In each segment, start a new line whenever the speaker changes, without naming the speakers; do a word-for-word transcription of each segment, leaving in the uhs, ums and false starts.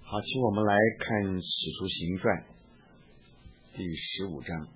好，请我们来看《使徒行传》第十五章。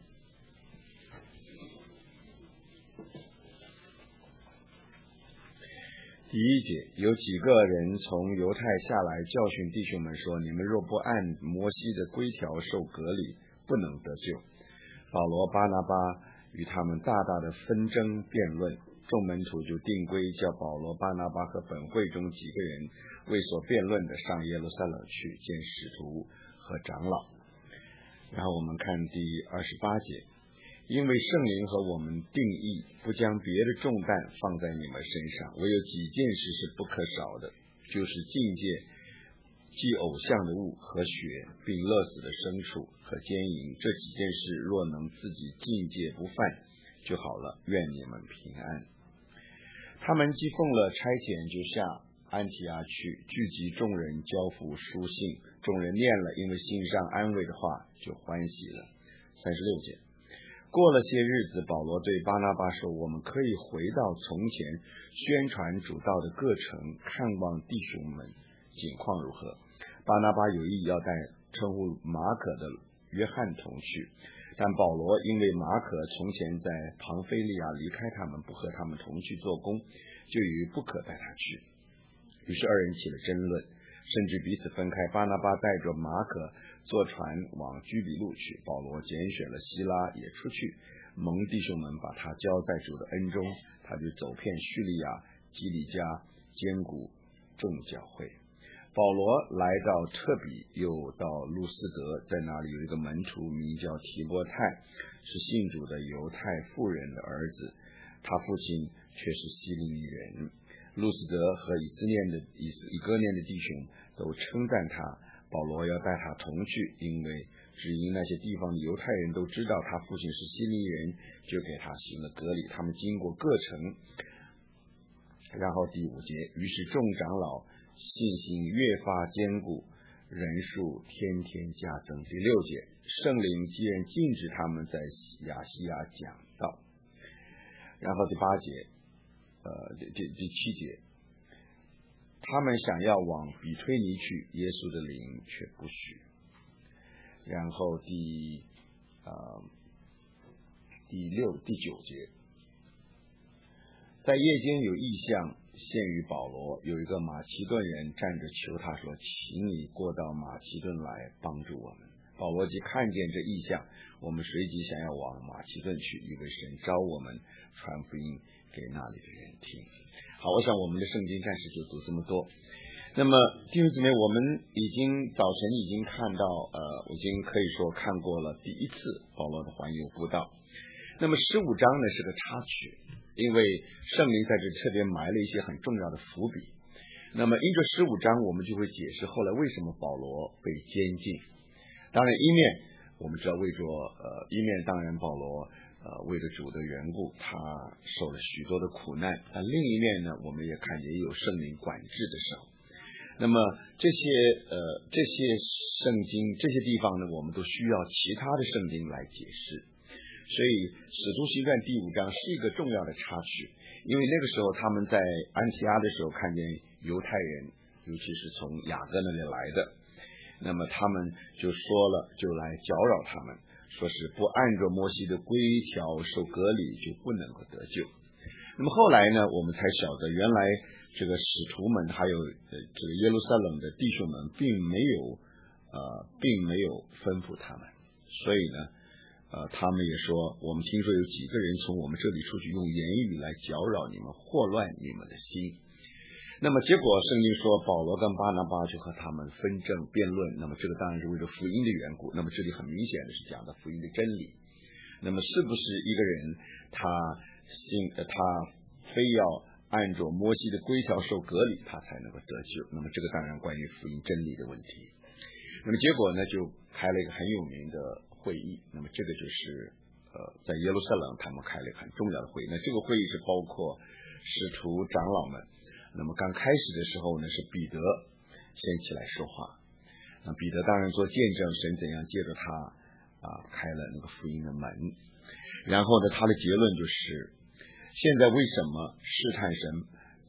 第一节，有几个人从犹太下来教训弟兄们说：你们若不按摩西的规条受割礼，不能得救。保罗、巴拿巴与他们大大的纷争辩论，众门徒就定规，叫保罗、巴拿巴和本会中几个人为所辩论的上耶路撒冷去见使徒和长老。然后我们看第二十八节，因为圣灵和我们定义，不将别的重担放在你们身上，唯有几件事是不可少的，就是境界祭偶像的物和血，并勒死的牲畜和奸淫。这几件事若能自己境界不犯就好了，愿你们平安。他们既奉了差遣，就下安提阿去，聚集众人，交付书信。众人念了，因为信上安慰的话，就欢喜了。三十六节，过了些日子，保罗对巴拿巴说：我们可以回到从前宣传主道的各城，看望弟兄们景况如何。巴拿巴有意要带称呼马可的约翰同去，但保罗因为马可从前在庞菲利亚离开他们，不和他们同去做工，就于不可带他去。于是二人起了争论，甚至彼此分开。巴拿巴带着马可坐船往居比路去，保罗拣选了希拉也出去，蒙弟兄们把他交在主的恩中，他就走遍叙利亚、基利家，坚固众教会。保罗来到特比，又到路斯德，在那里有一个门徒名叫提波太，是信主的犹太妇人的儿子，他父亲却是希利尼人。路斯德和以斯念的以斯以哥念的弟兄都称赞他，保罗要带他同去，因为只因那些地方的犹太人都知道他父亲是希利尼人，就给他行了割礼。他们经过各城。然后第五节，于是众长老信心越发坚固，人数天天加增。第六节，圣灵既然禁止他们在亚细亚讲道。然后第八节呃，第第第七节，他们想要往比推尼去，耶稣的灵却不许。然后第呃第六第九节，在夜间有异象现于保罗，有一个马其顿人站着求他说：请你过到马其顿来帮助我们。保罗即看见这异象，我们随即想要往马其顿去，因为神召我们传福音给那里的人听。好，我想我们的圣经暂时就读这么多。那么弟兄姊妹，我们已经早晨已经看到呃，已经可以说看过了第一次保罗的环游布道。那么十五章呢是个插曲，因为圣灵在这特别埋了一些很重要的伏笔。那么因着十五章，我们就会解释后来为什么保罗被监禁。当然一面我们知道为着呃一面当然保罗呃为了主的缘故，他受了许多的苦难，但另一面呢，我们也看见也有圣灵管制的时候。那么这些呃这些圣经这些地方呢，我们都需要其他的圣经来解释。所以使徒行传第五章是一个重要的插曲，因为那个时候他们在安提阿的时候看见犹太人，尤其是从雅各那里来的，那么他们就说了，就来搅扰他们，说是不按照摩西的规条受割礼就不能够得救。那么后来呢，我们才晓得原来这个使徒们还有呃这个耶路撒冷的弟兄们并没有呃并没有吩咐他们，所以呢呃，他们也说，我们听说有几个人从我们这里出去，用言语来搅扰你们，祸乱你们的心。那么结果圣经说，保罗跟巴拿巴就和他们纷争辩论。那么这个当然是为了福音的缘故。那么这里很明显的是讲的福音的真理。那么是不是一个人他信呃他非要按照摩西的规条受割礼，他才能够得救？那么这个当然关于福音真理的问题。那么结果呢，就开了一个很有名的会议。那么这个就是呃，在耶路撒冷他们开了一个很重要的会议。那这个会议是包括使徒长老们。那么刚开始的时候呢，是彼得先起来说话。那彼得当然做见证，神怎样借着他啊开了那个福音的门。然后呢，他的结论就是，现在为什么试探神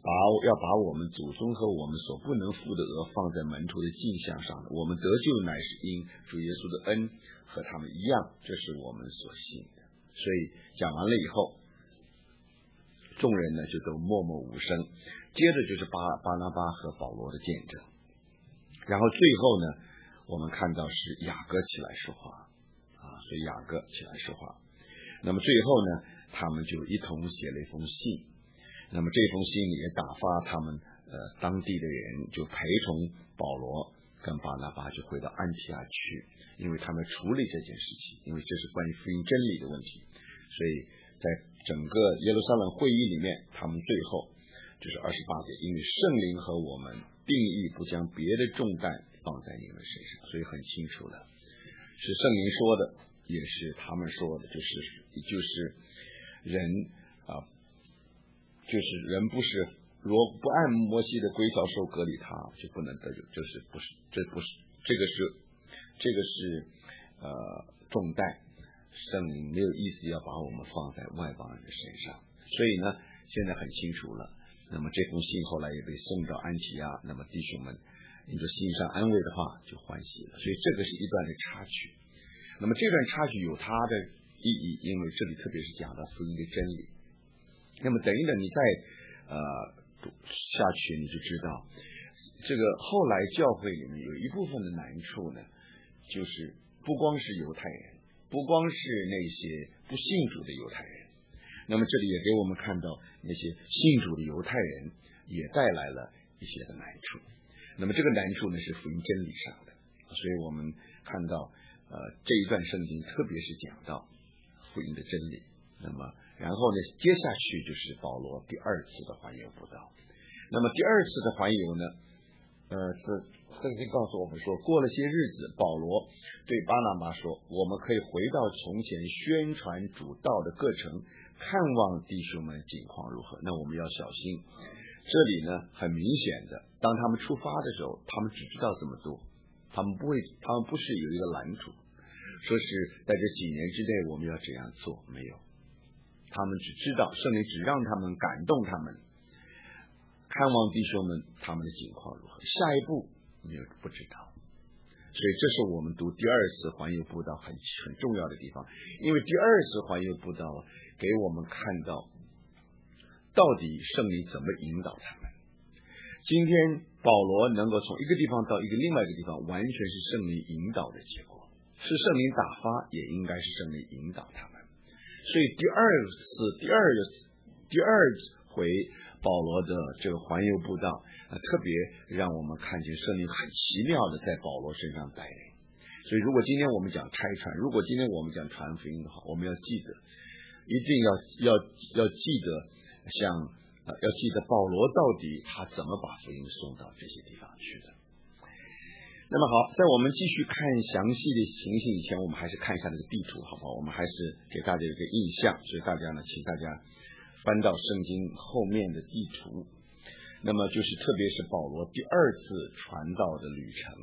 把要把我们祖宗和我们所不能付的额放在门徒的镜像上的。我们得救乃是因主耶稣的恩和他们一样，这是我们所信的。所以讲完了以后，众人呢就都默默无声。接着就是巴巴拿巴和保罗的见证，然后最后呢，我们看到是雅各起来说话啊，所以雅各起来说话。那么最后呢，他们就一同写了一封信。那么这封信也打发他们呃当地的人就陪同保罗跟巴拿巴就回到安提阿去，因为他们处理这件事情，因为这是关于福音真理的问题，所以在整个耶路撒冷会议里面，他们最后就是二十八节，因为圣灵和我们定义不将别的重担放在你们身上，所以很清楚了，是圣灵说的，也是他们说的，就是就是人啊。就是人不是如果不按摩西的规条受割礼，他就不能得救，就是不是这不是这个是这个是呃重担，圣灵没有意思要把我们放在外邦人的身上，所以呢现在很清楚了。那么这封信后来也被送到安提亚，那么弟兄们你的心上安慰的话就欢喜了，所以这个是一段的插曲。那么这段插曲有它的意义，因为这里特别是讲到福音的真理。那么等一等你再呃下去，你就知道这个后来教会里面有一部分的难处呢，就是不光是犹太人，不光是那些不信主的犹太人，那么这里也给我们看到那些信主的犹太人也带来了一些的难处。那么这个难处呢是福音真理上的，所以我们看到呃这一段圣经特别是讲到福音的真理。那么然后呢接下去就是保罗第二次的环游布道。那么第二次的环游呢呃是圣经告诉我们说，过了些日子，保罗对巴拿巴说，我们可以回到从前宣传主道的各城，看望弟兄们境况如何。那我们要小心，这里呢很明显的，当他们出发的时候，他们只知道这么做，他们不会他们不是有一个蓝图说是在这几年之内我们要这样做，没有，他们只知道圣灵只让他们感动他们看望弟兄们他们的境况如何，下一步没有不知道。所以这是我们读第二次环游布道很很重要的地方，因为第二次环游布道给我们看到到底圣灵怎么引导他们。今天保罗能够从一个地方到一个另外一个地方，完全是圣灵引导的结果，是圣灵打发，也应该是圣灵引导他们。所以第二次第二第二回保罗的这个环游布道、呃、特别让我们看见圣灵很奇妙的在保罗身上带领。所以如果今天我们讲拆传，如果今天我们讲传福音的话，我们要记得一定要要要记得像、呃、要记得保罗到底他怎么把福音送到这些地方去的。那么好，在我们继续看详细的情形以前，我们还是看一下这个地图好不好？我们还是给大家一个印象，所以大家呢请大家翻到圣经后面的地图，那么就是特别是保罗第二次传道的旅程。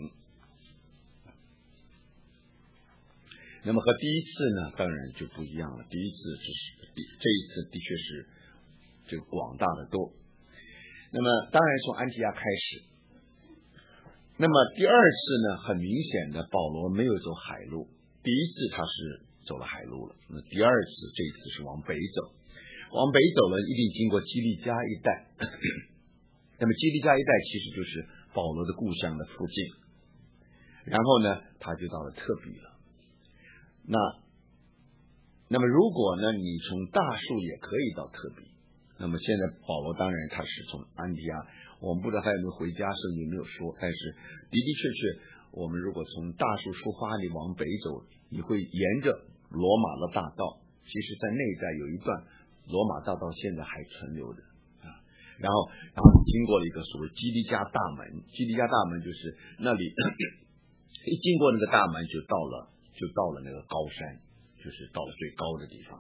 那么和第一次呢当然就不一样了，第一次就是这一次的确是这个广大的多。那么当然从安提亚开始，那么第二次呢很明显的保罗没有走海路，第一次他是走了海路了，那第二次这一次是往北走，往北走了一定经过基利加一带那么基利加一带其实就是保罗的故乡的附近，然后呢他就到了特比了。那那么如果呢你从大树也可以到特比，那么现在保罗当然他是从安提亚，我们不知道他有没有回家，圣经没有说，但是的的确确我们如果从大树出发，你往北走，你会沿着罗马的大道，其实在那一带有一段罗马大道现在还存留的啊，然后然后经过了一个所谓基利加大门，基利加大门就是那里一经过那个大门就到了就到了那个高山，就是到了最高的地方。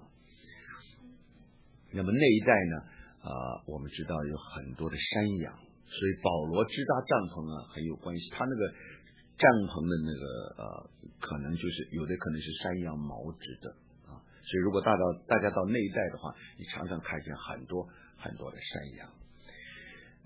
那么那一带呢呃，我们知道有很多的山羊，所以保罗支搭帐篷啊很有关系，他那个帐篷的那个呃可能就是有的可能是山羊毛织的，所以如果大到大家到那一带的话，你常常看见很多很多的山羊。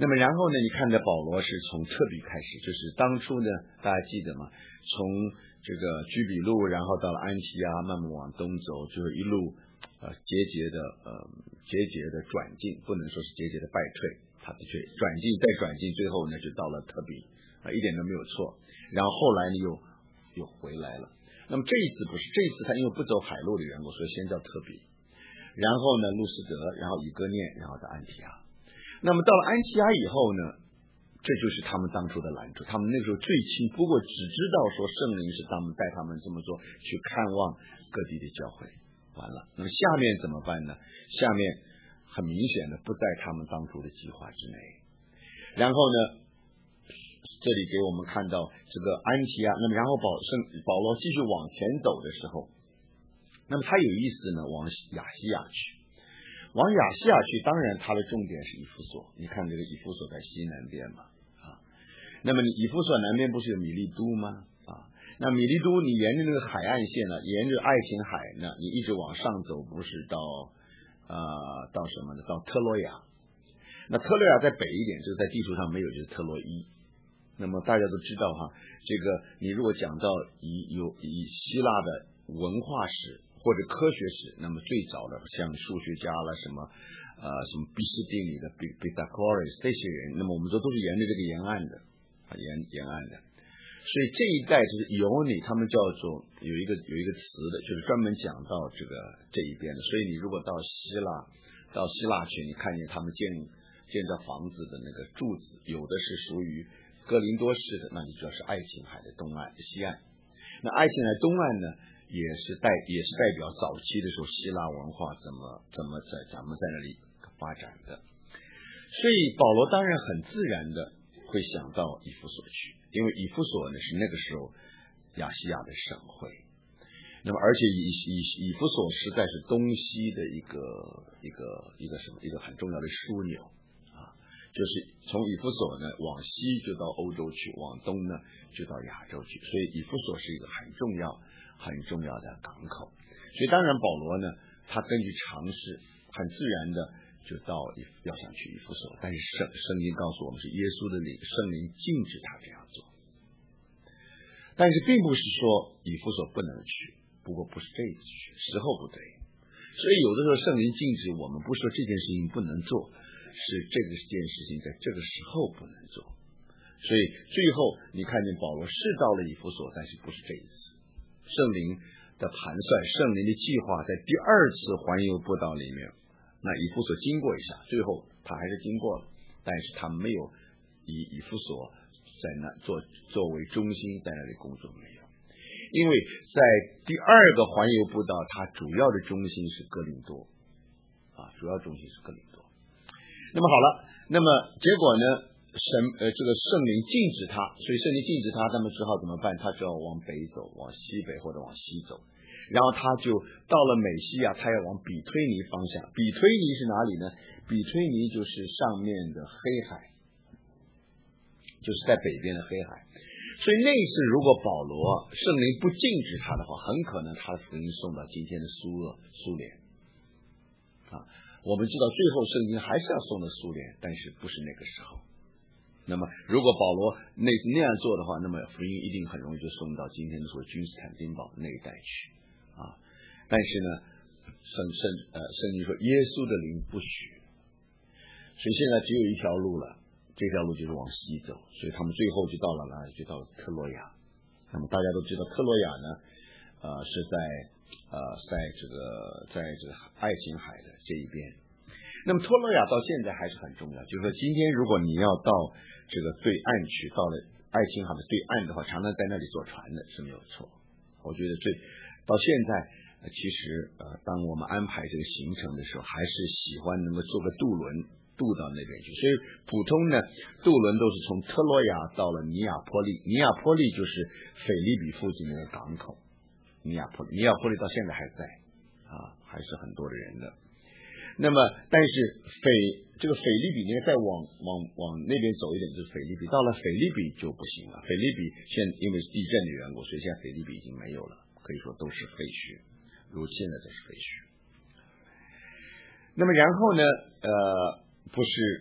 那么然后呢，你看着保罗是从特比开始，就是当初呢，大家记得吗？从这个居比路，然后到了安提阿，慢慢往东走，就是一路呃节节的呃节节的转进，不能说是节节的败退，他的确转进再转进，最后呢就到了特比啊、呃，一点都没有错。然后后来呢又又回来了。那么这一次不是，这一次他因为不走海路的缘故，所以先叫特比。然后呢，路斯德，然后以哥念，然后到安提阿。那么到了安提阿以后呢，这就是他们当初的拦阻。他们那时候最轻，不过只知道说圣灵是他们带他们这么做，去看望各地的教会。完了，那么下面怎么办呢？下面很明显的不在他们当初的计划之内。然后呢，这里给我们看到这个安提阿，那么然后保圣保罗继续往前走的时候，那么他有意思呢，往亚细亚去。往亚细亚去，当然它的重点是以弗所。你看这个以弗所在西南边嘛，啊，那么你以弗所南边不是有米利都吗？啊，那米利都你沿着那个海岸线呢，沿着爱琴海呢，你一直往上走，不是到呃到什么呢？到特洛亚。那特洛亚在北一点，就是在地图上没有，就是特洛伊。那么大家都知道哈，这个你如果讲到以有以希腊的文化史或者科学史，那么最早的像数学家了什么呃什么毕氏定理的毕毕达哥拉斯这些人，那么我们说都是沿着这个沿岸的啊沿沿岸的，所以这一带就是尤尼，他们叫做有一个有一个词的，就是专门讲到这个这一边的。所以你如果到希腊到希腊去，你看见他们建建造房子的那个柱子，有的是属于哥林多式的，那你主要是爱琴海的东岸西岸。那爱琴海东岸呢，也是代也是代表早期的时候希腊文化怎么怎么在咱们在那里发展的。所以保罗当然很自然的会想到以弗所去，因为以弗所呢是那个时候亚细亚的省会。那么而且以以以弗所实在是东西的一个一个一个什么一个很重要的枢纽啊，就是从以弗所呢往西就到欧洲去，往东呢就到亚洲去，所以以弗所是一个很重要很重要的港口。所以当然保罗呢，他根据常识很自然的就到要想去以弗所，但是圣圣经告诉我们是耶稣的灵圣灵禁止他这样做。但是并不是说以弗所不能去，不过不是这一次去，时候不对。所以有的时候圣灵禁止我们，不是说这件事情不能做，是这个件事情在这个时候不能做。所以最后你看见保罗是到了以弗所，但是不是这一次。圣灵的盘算，圣灵的计划在第二次环游布道里面，那以弗所经过一下，最后他还是经过了，但是他没有以以弗所在那做作为中心在那里工作，没有。因为在第二个环游布道，它主要的中心是哥林多啊，主要中心是哥林多。那么好了，那么结果呢，神呃这个圣灵禁止他，所以圣灵禁止他，那么只好怎么办？他只要往北走，往西北或者往西走，然后他就到了美西亚，他要往比推尼方向。比推尼是哪里呢？比推尼就是上面的黑海，就是在北边的黑海。所以那次如果保罗圣灵不禁止他的话，很可能他的福音送到今天的苏俄苏联啊。我们知道最后圣经还是要送到苏联，但是不是那个时候。那么如果保罗那次那样做的话，那么福音一定很容易就送到今天的说君士坦丁堡那一带去啊。但是呢，圣圣呃圣经说耶稣的灵不许，所以现在只有一条路了。这条路就是往西走，所以他们最后就到了哪里？就到了特洛亚。那么大家都知道，特洛亚呢，呃，是在呃，在这个在这个爱琴海的这一边。那么特洛亚到现在还是很重要，就是说今天如果你要到这个对岸去，到了爱琴海的对岸的话，常常在那里坐船的是没有错。我觉得最到现在，呃、其实呃，当我们安排这个行程的时候，还是喜欢能够坐个渡轮。渡到那边去，所以普通呢，渡轮都是从特洛亚到了尼亚波利，尼亚波利就是腓立比附近的港口。尼亚波利，尼亚波利到现在还在啊，还是很多的人的。那么，但是腓这个腓立比呢，再往往往那边走一点就是腓立比，到了腓立比就不行了。腓立比现因为地震的缘故，所以现在腓立比已经没有了，可以说都是废墟，如现在都是废墟。那么然后呢，呃。不是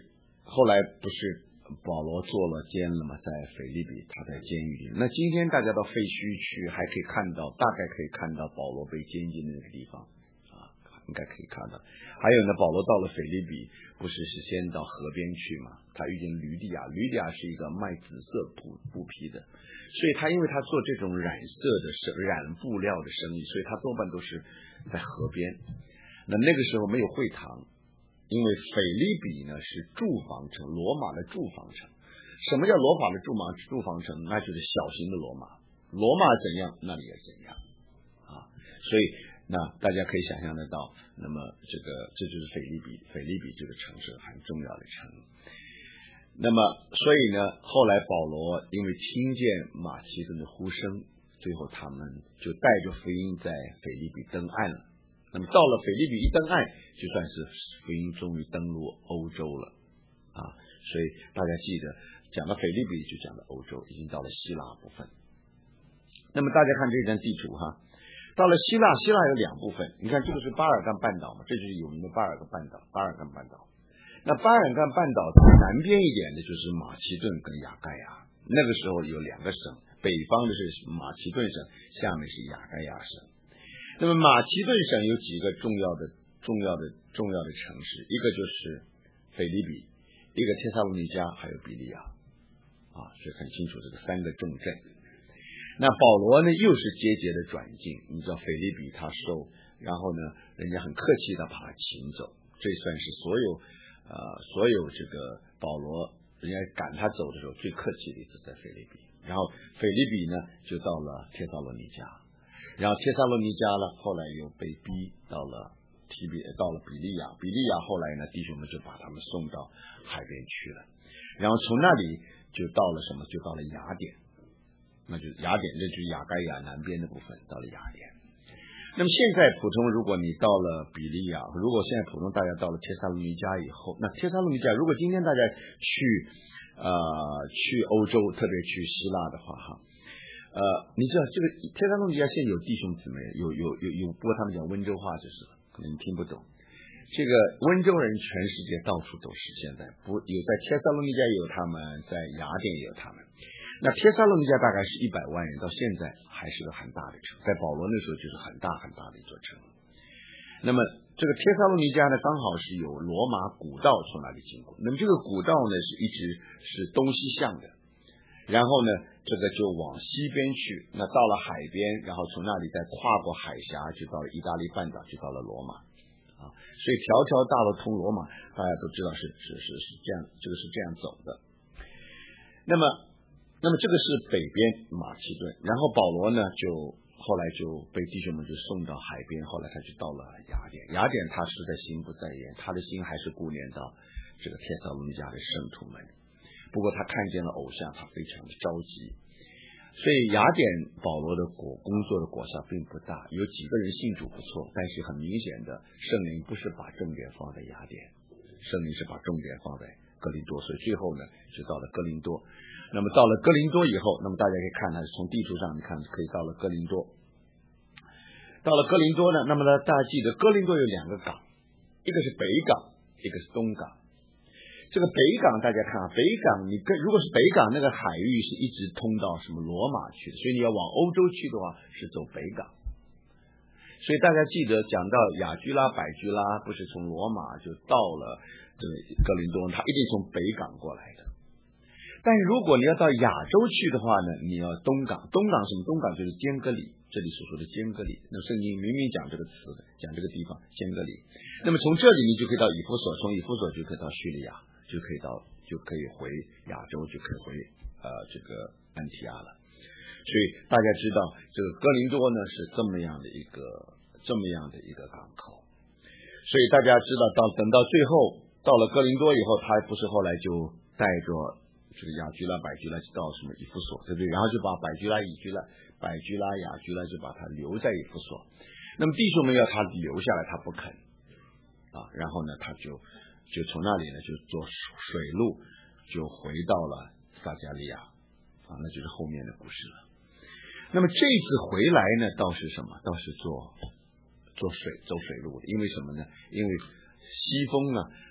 后来不是保罗坐了监了吗？在腓立比，他在监狱里。那今天大家到废墟去，还可以看到，大概可以看到保罗被监禁的那个地方啊，应该可以看到。还有呢，保罗到了腓立比，不是是先到河边去嘛？他遇见吕底亚，吕底亚是一个卖紫色布布匹的，所以他因为他做这种染色的生染布料的生意，所以他多半都是在河边。那那个时候没有会堂。因为腓立比呢是住房城，罗马的住房城。什么叫罗马的住房住房城？那就是小型的罗马。罗马怎样，那里也怎样啊。所以那大家可以想象得到，那么这个这就是腓立比，腓立比这个城市很重要的城。那么所以呢，后来保罗因为听见马其顿的呼声，最后他们就带着福音在腓立比登岸了。那么到了腓立比一登岸，就算是福音终于登陆欧洲了啊！所以大家记得，讲到腓立比就讲到欧洲，已经到了希腊部分。那么大家看这张地图哈，到了希腊，希腊有两部分。你看这个是巴尔干半岛嘛，这就是有名的巴尔干半岛。巴尔干半岛，那巴尔干半岛南边一点的就是马其顿跟亚该亚，那个时候有两个省，北方的是马其顿省，下面是亚该亚省。那么马其顿省有几个重要的、重要的、重要的城市，一个就是腓立比，一个帖撒罗尼迦，还有比利亚，啊，所以很清楚这个三个重镇。那保罗呢，又是节节的转进，你知道腓立比他受，然后呢，人家很客气的把他请走，这算是所有呃所有这个保罗人家赶他走的时候最客气的一次在腓立比。然后腓立比呢，就到了帖撒罗尼迦。然后帖撒罗尼迦呢，后来又被逼到了提比，到了比利亚。比利亚后来呢，弟兄们就把他们送到海边去了。然后从那里就到了什么？就到了雅典。那就雅典，这就是亚该亚南边的部分，到了雅典。那么现在普通，如果你到了比利亚，如果现在普通大家到了帖撒罗尼迦以后，那帖撒罗尼迦，如果今天大家去呃去欧洲，特别去希腊的话，哈。呃，你知道这个帖撒罗尼迦现在有弟兄姊妹，有有有有，不过他们讲温州话就是了，可能你听不懂。这个温州人全世界到处都是，现在不有在帖撒罗尼迦也有他们，在雅典也有他们。那帖撒罗尼迦大概是一百万人，到现在还是个很大的城，在保罗那时候就是很大很大的一座城。那么这个帖撒罗尼迦呢，刚好是有罗马古道从那里经过，那么这个古道呢是一直是东西向的。然后呢，这个就往西边去，那到了海边，然后从那里再跨过海峡，就到了意大利半岛，就到了罗马啊。所以条条大路通罗马，大家都知道是是是是这样，这个是这样走的。那么，那么这个是北边马其顿，然后保罗呢就后来就被弟兄们就送到海边，后来他就到了雅典。雅典他实在心不在焉，他的心还是顾念到这个帖撒罗尼迦的圣徒们。不过他看见了偶像，他非常的着急，所以雅典保罗的果工作的果效并不大，有几个人信主不错，但是很明显的圣灵不是把重点放在雅典，圣灵是把重点放在哥林多，所以最后呢就到了哥林多。那么到了哥林多以后，那么大家可以看呢，从地图上你看可以到了哥林多。到了哥林多呢，那么呢大家记得哥林多有两个港，一个是北港，一个是东港。这个北港大家看啊，北港你跟如果是北港那个海域是一直通到什么罗马去的，所以你要往欧洲去的话是走北港。所以大家记得讲到雅居拉、百居拉不是从罗马就到了这个哥林多，他一定从北港过来的。但如果你要到亚洲去的话呢，你要东港。东港什么？东港就是坚革哩，这里所说的坚革哩。那圣经明明讲这个词的，讲这个地方坚革哩。那么从这里你就可以到以弗所，从以弗所就可以到叙利亚。就可以到，就可以回亚洲，就可以回呃这个安提阿了。所以大家知道，这个哥林多呢是这么样的一个这么样的一个港口。所以大家知道，到等到最后到了哥林多以后，他不是后来就带着这个雅居拉、百居拉到什么以弗所，对不对？然后就把百居拉、以居拉、百居拉、雅居拉就把他留在以弗所。那么弟兄们要他留下来，他不肯啊，然后呢他就。就从那里呢，就坐水路，就回到了撒加利亚，啊，那就是后面的故事了。那么这次回来呢，倒是什么？倒是坐坐水走水路的，因为什么呢？因为西风呢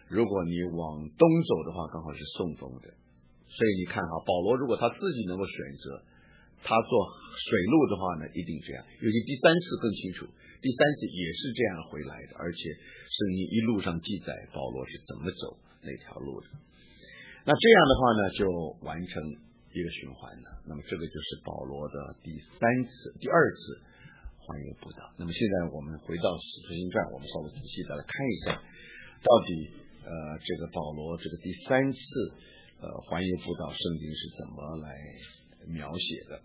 如果你往东走的话，刚好是送风的。所以你看哈，保罗如果他自己能够选择，他做水路的话呢，一定这样。尤其第三次更清楚，第三次也是这样回来的，而且圣经一路上记载保罗是怎么走那条路的。那这样的话呢，就完成一个循环了。那么这个就是保罗的第三次、第二次环游布道。那么现在我们回到使徒行传，我们稍微仔细的来看一下，到底呃这个保罗这个第三次呃环游布道，圣经是怎么来描写的。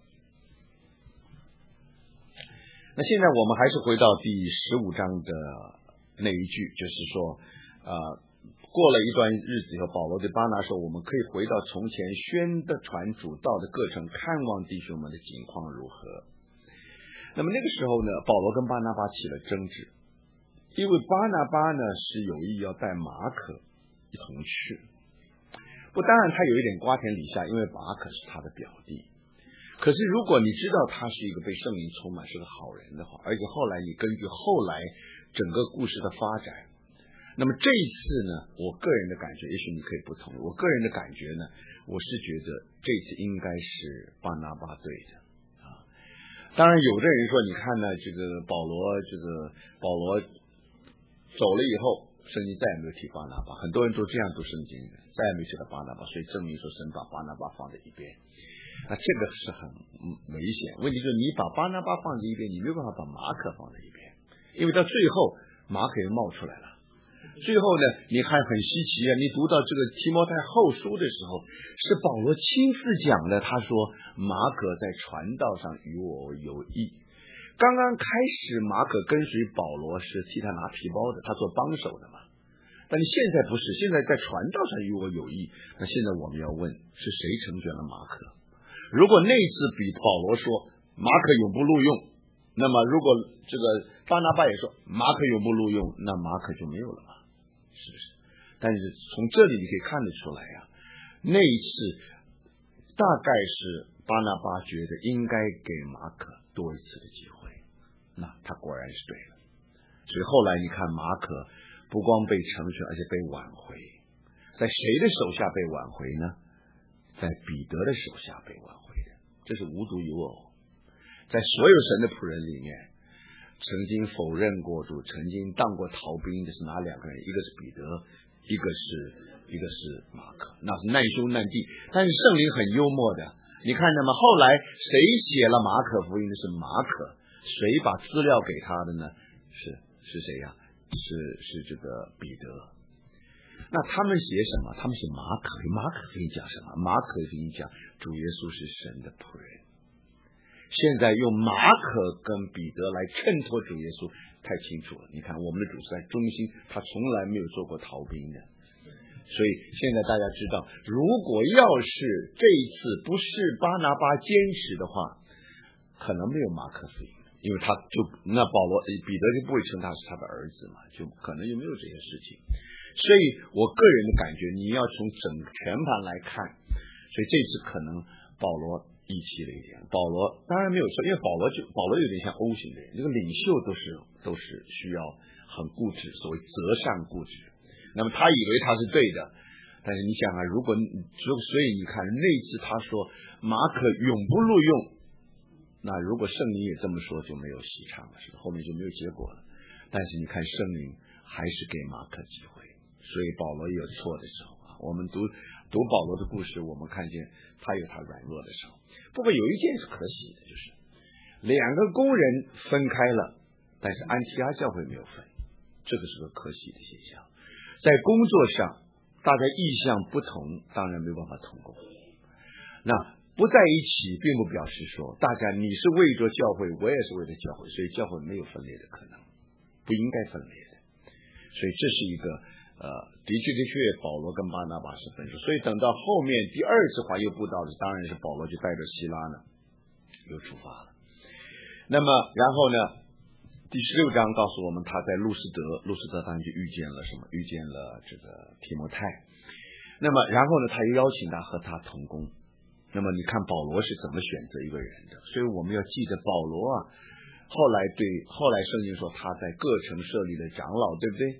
那现在我们还是回到第十五章的那一句，就是说呃过了一段日子以后，保罗对巴拿说，我们可以回到从前宣的传主道的各城，看望弟兄们的景况如何。那么那个时候呢，保罗跟巴拿巴起了争执，因为巴拿巴呢是有意要带马可一同去，不，当然他有一点瓜田李下，因为马可是他的表弟。可是如果你知道他是一个被圣灵充满是个好人的话，而且后来你根据后来整个故事的发展，那么这一次呢，我个人的感觉，也许你可以不同意，我个人的感觉呢，我是觉得这次应该是巴拿巴对的啊。当然有的人说，你看呢，这个保罗这个保罗走了以后，圣经再也没有提巴拿巴，很多人都这样读圣经的，再也没提到巴拿巴，所以证明说神把巴拿巴放在一边。那这个是很危险。问题就是你把巴拿巴放在一边，你没有办法把马可放在一边，因为到最后马可又冒出来了。最后呢，你还很稀奇啊！你读到这个提摩太后书的时候，是保罗亲自讲的。他说马可在传道上与我有益。刚刚开始马可跟随保罗是替他拿皮包的，他做帮手的嘛。但是现在不是，现在在传道上与我有益。那现在我们要问，是谁成全了马可？如果那次比保罗说马可永不录用，那么如果这个巴拿巴也说马可永不录用，那马可就没有了嘛，是不是？但是从这里你可以看得出来呀、啊，那一次大概是巴拿巴觉得应该给马可多一次的机会，那他果然是对的。所以后来你看马可不光被成全，而且被挽回。在谁的手下被挽回呢？在彼得的手下被挽回的，这是无独有偶。在所有神的仆人里面，曾经否认过主、曾经当过逃兵的是哪两个人？一个是彼得，一个是一个是马可，那是难兄难弟。但是圣灵很幽默的，你看那么后来谁写了马可福音的是马可，谁把资料给他的呢？是是谁呀、啊？是是这个彼得。那他们写什么？他们写马可。马可福音讲什么？马可福音讲主耶稣是神的仆人。现在用马可跟彼得来衬托主耶稣，太清楚了。你看我们的主是在中心，他从来没有做过逃兵的。所以现在大家知道，如果要是这一次不是巴拿巴坚持的话，可能没有马可福音，因为他就那保罗彼得就不会称他是他的儿子嘛，就可能就没有这些事情。所以我个人的感觉，你要从整全盘来看，所以这次可能保罗义气了一点。保罗当然没有说，因为保罗就保罗有点像 O 型的人，这个领袖都是都是需要很固执，所谓择善固执。那么他以为他是对的，但是你想啊，如果所以你看那次他说马可永不录用，那如果圣灵也这么说，就没有戏唱了，是吧？后面就没有结果了。但是你看圣灵还是给马可机会。所以保罗也有错的时候啊，我们读读保罗的故事，我们看见他有他软弱的时候。不过有一件是可喜的，就是两个工人分开了，但是安提阿教会没有分，这个是个可喜的现象。在工作上大家意向不同，当然没有办法同工。那不在一起并不表示说大家你是为着教会，我也是为了教会，所以教会没有分裂的可能，不应该分裂的。所以这是一个呃，的确的确，保罗跟巴拿巴是分手，所以等到后面第二次环游布道的，当然是保罗就带着希拉呢，又出发了。那么，然后呢，第十六章告诉我们，他在路斯德，路斯德当然就遇见了什么？遇见了这个提摩太。那么，然后呢，他又邀请他和他同工。那么，你看保罗是怎么选择一个人的？所以我们要记得保罗啊，后来对后来圣经说他在各城设立了长老，对不对？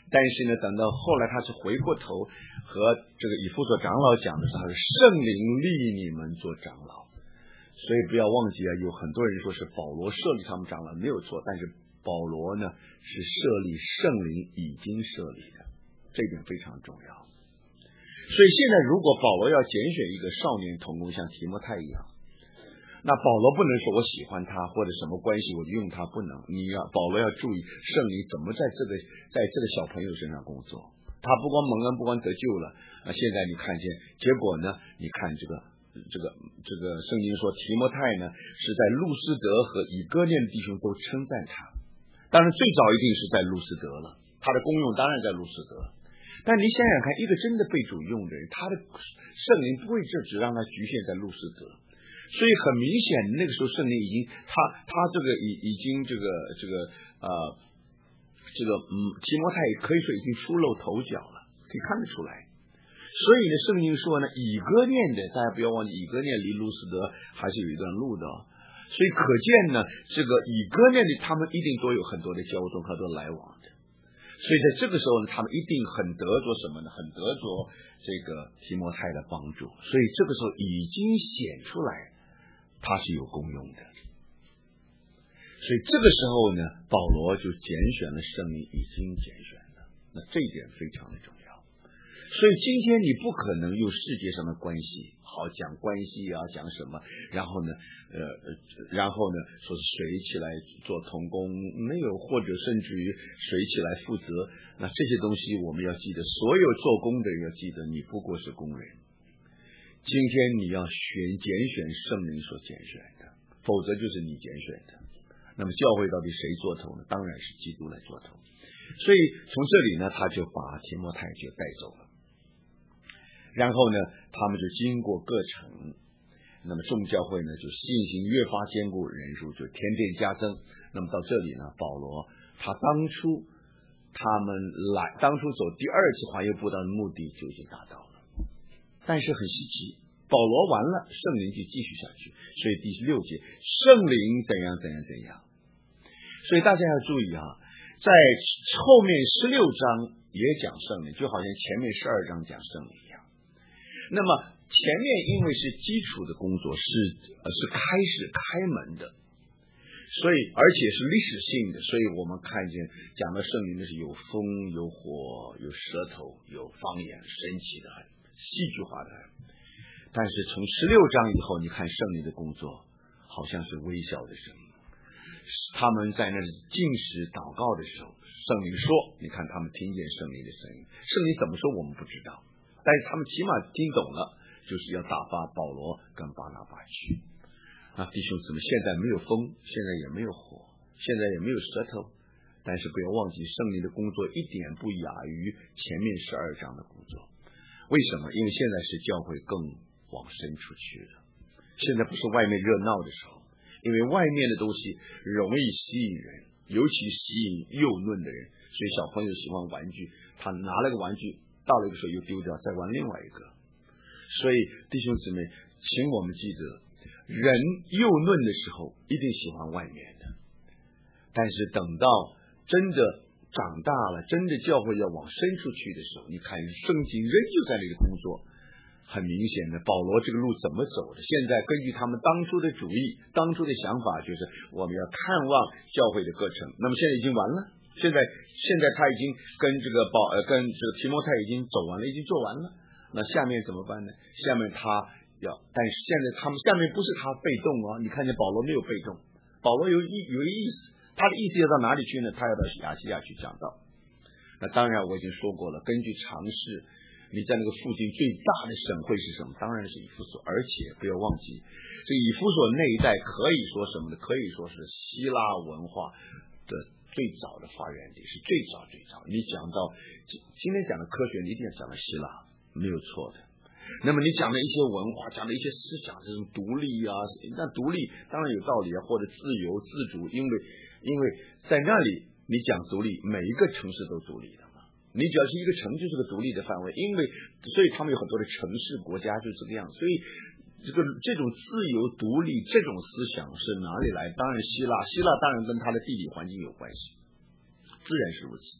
但是呢，等到后来他是回过头和这个以弗所长老讲的是，他是圣灵立你们做长老。所以不要忘记啊，有很多人说是保罗设立他们长老，没有错，但是保罗呢是设立圣灵已经设立的，这一点非常重要。所以现在如果保罗要拣选一个少年同工，像提摩太一样，那保罗不能说我喜欢他或者什么关系我就用他，不能。你要保罗要注意圣灵怎么在这个在这个小朋友身上工作，他不光蒙恩不光得救了啊，现在你看见结果呢，你看这个这个这个圣经说提摩太呢是在路斯德和以哥念弟兄都称赞他，当然最早一定是在路斯德了，他的功用当然在路斯德。但你想想看，一个真的被主用的人，他的圣灵不会就只让他局限在路斯德，所以很明显那个时候圣灵已经他他这个已已经这个这个呃这个嗯提摩太可以说已经出露头角了，可以看得出来。所以呢，圣经说呢，以哥念的，大家不要忘记，以哥念离路斯德还是有一段路的，所以可见呢，这个以哥念的他们一定都有很多的交通，很多来往的。所以在这个时候呢，他们一定很得着什么呢？很得着这个提摩太的帮助。所以这个时候已经显出来，他是有功用的。所以这个时候呢，保罗就拣选了圣灵已经拣选了，那这一点非常的重要。所以今天你不可能用世界上的关系，好讲关系啊，讲什么，然后呢，呃，然后呢，说是谁起来做同工，没有，或者甚至于谁起来负责，那这些东西我们要记得，所有做工的人要记得，你不过是工人。今天你要选拣选圣灵所拣选的，否则就是你拣选的。那么教会到底谁做头呢？当然是基督来做头。所以从这里呢，他就把提摩太就带走了。然后呢，他们就经过各城，那么众教会呢就信心越发坚固，人数就天天加增。那么到这里呢，保罗他当初他们来当初走第二次环游布道的目的就已经达到了，但是很稀奇，保罗完了，圣灵就继续下去。所以第六节，圣灵怎样怎样怎样。所以大家要注意啊，在后面十六章也讲圣灵，就好像前面十二章讲圣灵一样。那么前面因为是基础的工作，是呃是开始开门的，所以而且是历史性的，所以我们看见讲到圣灵的是有风有火有舌头有方言，神奇的很，戏剧化的很。但是从十六章以后，你看圣灵的工作好像是微小的声音，他们在那里禁食祷告的时候，圣灵说，你看他们听见圣灵的声音，圣灵怎么说我们不知道，但是他们起码听懂了，就是要打发保罗跟巴拿巴去。啊，弟兄姊妹，现在没有风，现在也没有火，现在也没有舌头，但是不要忘记圣灵的工作一点不亚于前面十二章的工作。为什么？因为现在是教会更往深处去了，现在不是外面热闹的时候，因为外面的东西容易吸引人，尤其吸引幼嫩的人，所以小朋友喜欢玩具，他拿了个玩具到了一个时候又丢掉，再玩另外一个。所以弟兄姊妹，请我们记得，人幼嫩的时候一定喜欢外面的，但是等到真的长大了，真的教会要往深处去的时候，你看圣经仍旧在那里工作。很明显的，保罗这个路怎么走的？现在根据他们当初的主意、当初的想法，就是我们要看望教会的课程。那么现在已经完了，现在现在他已经跟这个保呃跟这个提摩太已经走完了，已经做完了。那下面怎么办呢？下面他要，但是现在他们下面不是他被动哦，你看见保罗没有被动，保罗有意有意思，他的意思要到哪里去呢？他要到亚细亚去讲道。那当然我已经说过了，根据常识。你在那个附近最大的省会是什么？当然是以弗所，而且不要忘记，这个以弗所那一带可以说什么呢？可以说是希腊文化的最早的发源地，是最早最早。你讲到今天讲的科学，你一定要讲到希腊，没有错的。那么你讲的一些文化，讲的一些思想，这种独立啊，那独立当然有道理啊，或者自由自主，因为因为在那里你讲独立，每一个城市都独立的。你只要是一个城，就是个独立的范围，因为所以他们有很多的城市国家就是这个样，所以这个这种自由独立这种思想是哪里来？当然希腊，希腊当然跟它的地理环境有关系，自然是如此。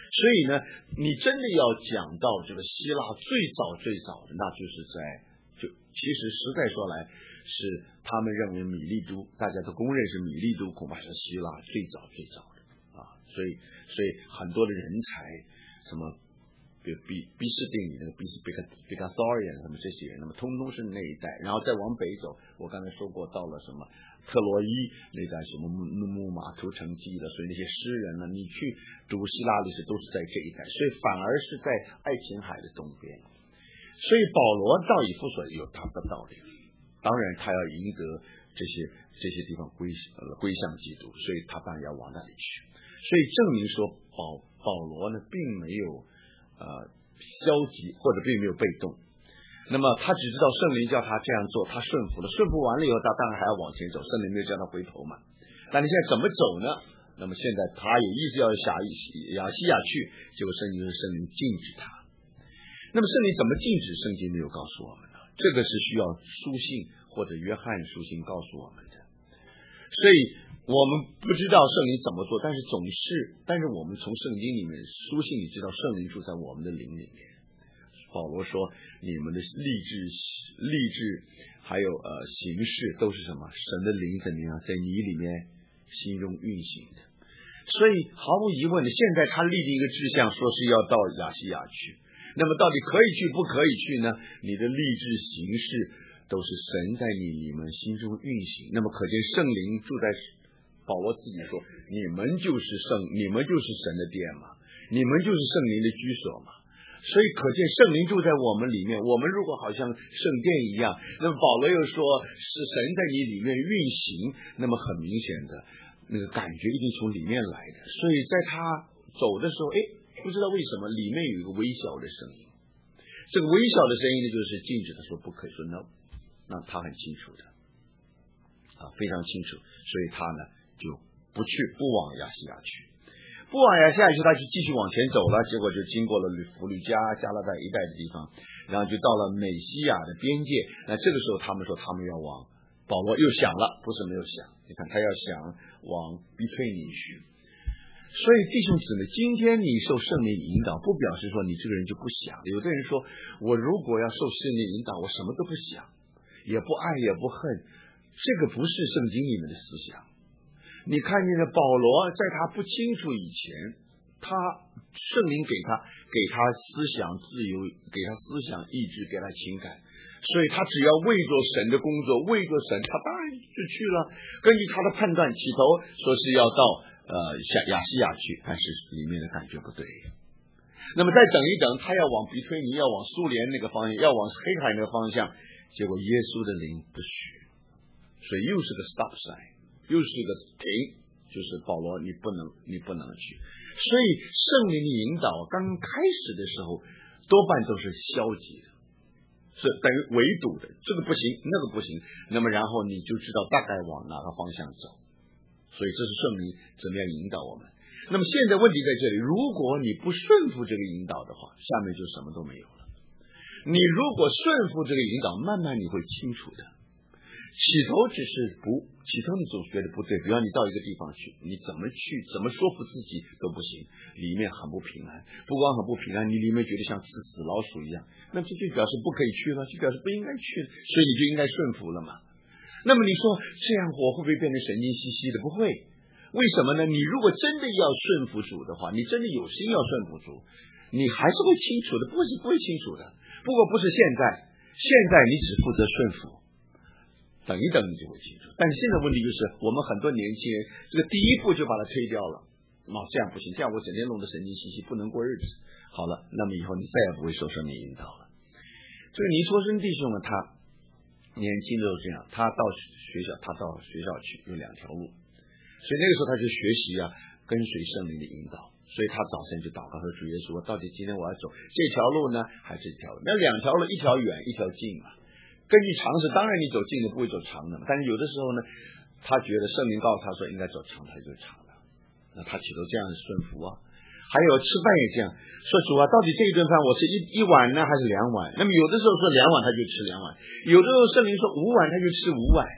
所以呢，你真的要讲到这个希腊最早最早的，那就是在就其实实在说来，是他们认为米利都，大家都公认是米利都，恐怕是希腊最早最早的啊。所以所以很多的人才，什么比比比斯定理那个比斯比卡比卡索尔什么这些人，那么通通是那一代，然后再往北走，我刚才说过，到了什么特洛伊那代什么木木马屠城记的，所以那些诗人呢，你去读希腊历史都是在这一代，所以反而是在爱琴海的东边。所以保罗到以弗所有他的道理，当然他要赢得这些这些地方归呃归向基督，所以他当然要往那里去。所以证明说保保罗呢并没有呃消极或者并没有被动，那么他只知道圣灵叫他这样做，他顺服了，顺服完了以后他当然还要往前走，圣灵没有叫他回头嘛。那你现在怎么走呢？那么现在他也一直要下亚西亚去，结果圣灵是圣灵禁止他。那么圣灵怎么禁止？圣经没有告诉我们呢？这个是需要书信或者约翰书信告诉我们的。所以我们不知道圣灵怎么做，但是总是，但是我们从圣经里面书信里知道圣灵住在我们的灵里面。保罗说，你们的立志、立志还有呃行事都是什么？神的灵怎么样在你里面心中运行的。所以毫无疑问的，现在他立定一个志向，说是要到亚细亚去。那么到底可以去不可以去呢？你的立志行事都是神在你你们心中运行。那么可见圣灵住在，保罗自己说，你们就是圣，你们就是神的殿嘛，你们就是圣灵的居所嘛。所以可见圣灵住在我们里面，我们如果好像圣殿一样，那么保罗又说是神在你里面运行，那么很明显的那个感觉一定从里面来的。所以在他走的时候，哎，不知道为什么里面有一个微小的声音，这个微小的声音呢，就是禁止他说不可以，说 no， 那他很清楚的啊，非常清楚，所以他呢就不去，不往亚细亚去，不往亚细亚去，他就继续往前走了，结果就经过了弗吕加、加拉太一带的地方，然后就到了美西亚的边界。那这个时候他们说他们要往，保罗又想了，不是没有想，你看他要想往逼退你去。所以弟兄姊妹，今天你受圣灵引导，不表示说你这个人就不想。有的人说，我如果要受圣灵引导，我什么都不想，也不爱也不恨，这个不是圣经里面的思想。你看见的保罗在他不清楚以前，他圣灵给他给他思想自由，给他思想意志，给他情感，所以他只要为着神的工作，为着神，他当然就去了。根据他的判断，起头说是要到呃亚细亚去，但是里面的感觉不对。那么再等一等，他要往比推尼，要往苏联那个方向，要往黑海那个方向，结果耶稣的灵不许，所以又是个 stop sign， 又是个停，就是保罗你不能你不能去。所以圣灵的引导刚开始的时候多半都是消极的，是等于围堵的，这个不行那个不行，那么然后你就知道大概往哪个方向走。所以这是圣灵怎么样引导我们。那么现在问题在这里，如果你不顺服这个引导的话，下面就什么都没有了。你如果顺服这个引导，慢慢你会清楚的。起头只是不，起头你总觉得不对，比方你到一个地方去，你怎么去怎么说服自己都不行，里面很不平安，不光很不平安，你里面觉得像吃死老鼠一样，那这就表示不可以去了，就表示不应该去，所以你就应该顺服了嘛。那么你说这样我会不会变得神经兮兮的？不会。为什么呢？你如果真的要顺服主的话，你真的有心要顺服主，你还是会清楚的，不是不会清楚的。不过不是现在，现在你只负责顺服，等一等你就会清楚。但是现在问题就是我们很多年轻人这个第一步就把它推掉了，哦，这样不行，这样我整天弄得神经兮兮，不能过日子。好了，那么以后你再也不会受圣灵引导了。这个尼托生弟兄呢，他年轻的时候这样，他到学校，他到学校去有两条路，所以那个时候他就学习啊，跟随圣灵的引导。所以他早晨就祷告说：“主耶稣，我到底今天我要走这条路呢，还是这条路？那两条路，一条远，一条近嘛。根据常识，当然你走近的不会走长的嘛。但是有的时候呢，他觉得圣灵告诉他说应该走长，他就长的。那他起头这样的顺服啊。还有吃饭也这样，说主啊，到底这一顿饭我是一一碗呢，还是两碗？那么有的时候说两碗他就吃两碗，有的时候圣灵说五碗他就吃五碗。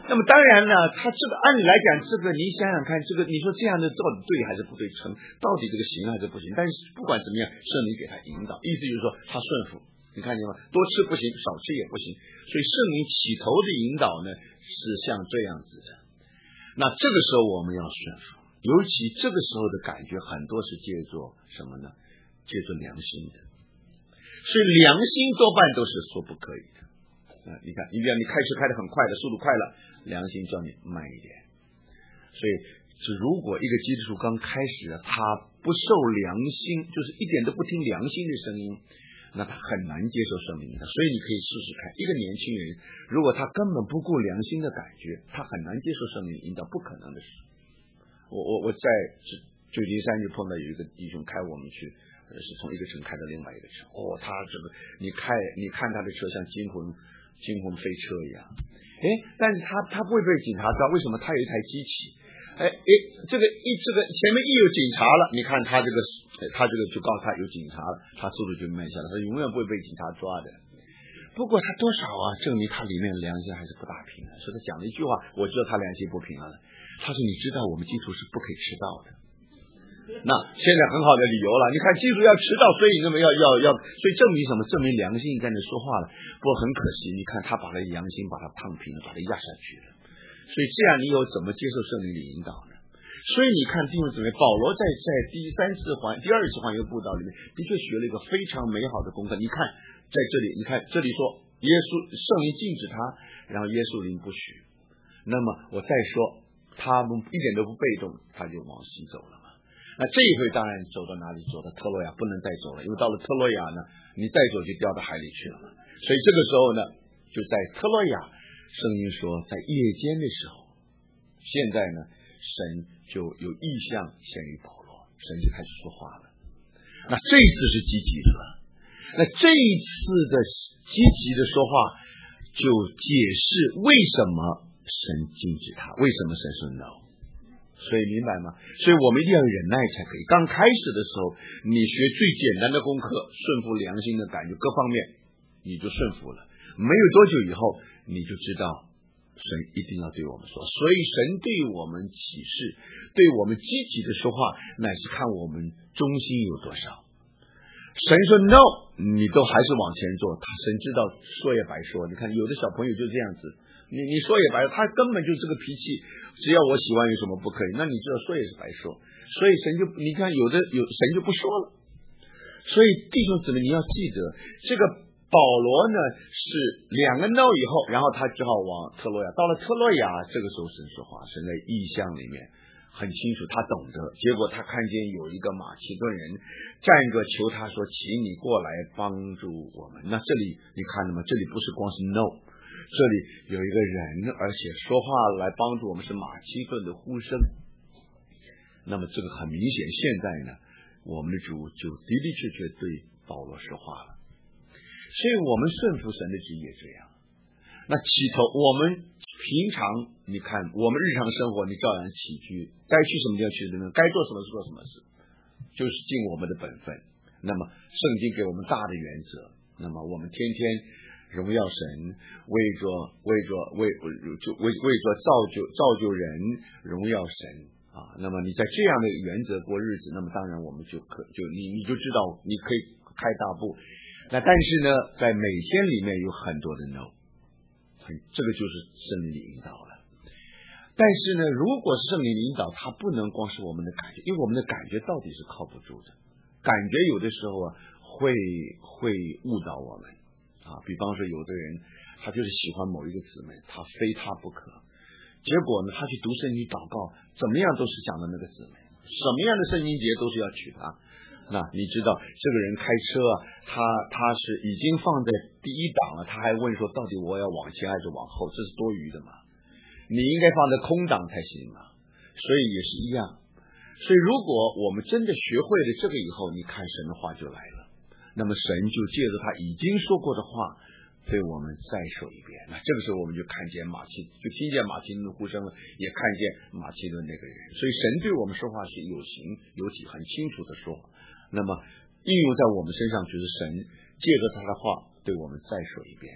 那么当然呢，他这个按理来讲，这个你想想看，这个你说这样的到底对还是不对，成到底这个行还是不行？但是不管怎么样，圣灵给他引导，意思就是说他顺服。你看见吗？多吃不行，少吃也不行。所以圣灵起头的引导呢，是像这样子的。那这个时候我们要顺服，尤其这个时候的感觉很多是借助什么呢？借助良心的。所以良心多半都是说不可以的。啊，你看，你比方你开车开得很快的，速度快了，良心叫你慢一点。所以，是如果一个基督徒刚开始他不受良心，就是一点都不听良心的声音，那他很难接受圣灵的。所以你可以试试看，一个年轻人如果他根本不顾良心的感觉，他很难接受圣灵引导，不可能的事。我我我在旧金山就碰到有一个弟兄开我们去，是从一个城开到另外一个城。哦，他这个你开你看他的车像惊魂惊魂飞车一样。哎，但是他他不会被警察抓，为什么？他有一台机器。哎哎，这个一这个前面一有警察了，你看他这个他这个就告诉他有警察了，他速度就慢下来，他永远不会被警察抓的。不过他多少啊，证明他里面良心还是不大平衡。所以他讲了一句话，我知道他良心不平衡了。他说：“你知道我们基督是不可以迟到的。”那现在很好的理由了，你看基督要迟到，所以那么要要要，所以证明什么？证明良心在那说话了。不过很可惜，你看他把他良心把他烫平了，把他压下去了。所以这样你有怎么接受圣灵的引导呢？所以你看弟兄姊妹，保罗在在第三次环第二次环游布道里面，的确学了一个非常美好的功课。你看在这里，你看这里说耶稣圣灵禁止他，然后耶稣灵不许。那么我再说，他们一点都不被动，他就往西走了嘛。那这一回当然走到哪里？走到特洛亚，不能再走了，因为到了特洛亚呢，你再走就掉到海里去了嘛。所以这个时候呢，就在特洛亚，圣经说在夜间的时候，现在呢，神就有意象显于保罗，神就开始说话了。那这一次是积极的了，那这一次的积极的说话，就解释为什么神禁止他，为什么神说 no。所以明白吗？所以我们一定要忍耐才可以。刚开始的时候，你学最简单的功课，顺服良心的感觉，各方面你就顺服了。没有多久以后，你就知道神一定要对我们说。所以神对我们启示，对我们积极的说话，乃是看我们忠心有多少。神说 no， 你都还是往前做，他神知道说也白说。你看有的小朋友就这样子，你你说也白说，他根本就这个脾气，只要我喜欢有什么不可以，那你知道说也是白说。所以神就你看有的有神就不说了。所以弟兄姊妹，你要记得这个保罗呢是两个 no 以后，然后他只好往特洛亚。到了特洛亚，这个时候神说话，神在意象里面很清楚，他懂得。结果他看见有一个马其顿人站着求他说：“请你过来帮助我们。”那这里你看了吗？这里不是光是 no， 这里有一个人，而且说话来帮助我们，是马其顿的呼声。那么这个很明显，现在呢，我们的主就的的确确对保罗说话了。所以我们顺服神的旨意也这样。那起头我们平常你看我们日常生活，你照样起居，该去什么地方去什么，该做什么事做什么事，就是尽我们的本分。那么圣经给我们大的原则，那么我们天天荣耀神，为着为着为就为为着造就造就人，荣耀神啊。那么你在这样的原则过日子，那么当然我们就可就你你就知道你可以开大步。那但是呢，在每天里面有很多的 no， 这个就是圣灵的引导了。但是呢，如果是圣灵的引导，它不能光是我们的感觉，因为我们的感觉到底是靠不住的。感觉有的时候啊，会会误导我们啊。比方说，有的人他就是喜欢某一个姊妹，他非他不可，结果呢，他去读圣经祷告，怎么样都是讲的那个姊妹，什么样的圣经节都是要娶她。那你知道这个人开车啊，他他是已经放在第一档了，他还问说到底我要往前还是往后，这是多余的嘛？你应该放在空档才行嘛。所以也是一样。所以如果我们真的学会了这个以后，你看神的话就来了。那么神就借着他已经说过的话对我们再说一遍。那这个时候我们就看见马其就听见马其顿的呼声了，也看见马其顿那个人。所以神对我们说话是有形有体，很清楚的说。那么应用在我们身上，就是神借着他的话对我们再说一遍。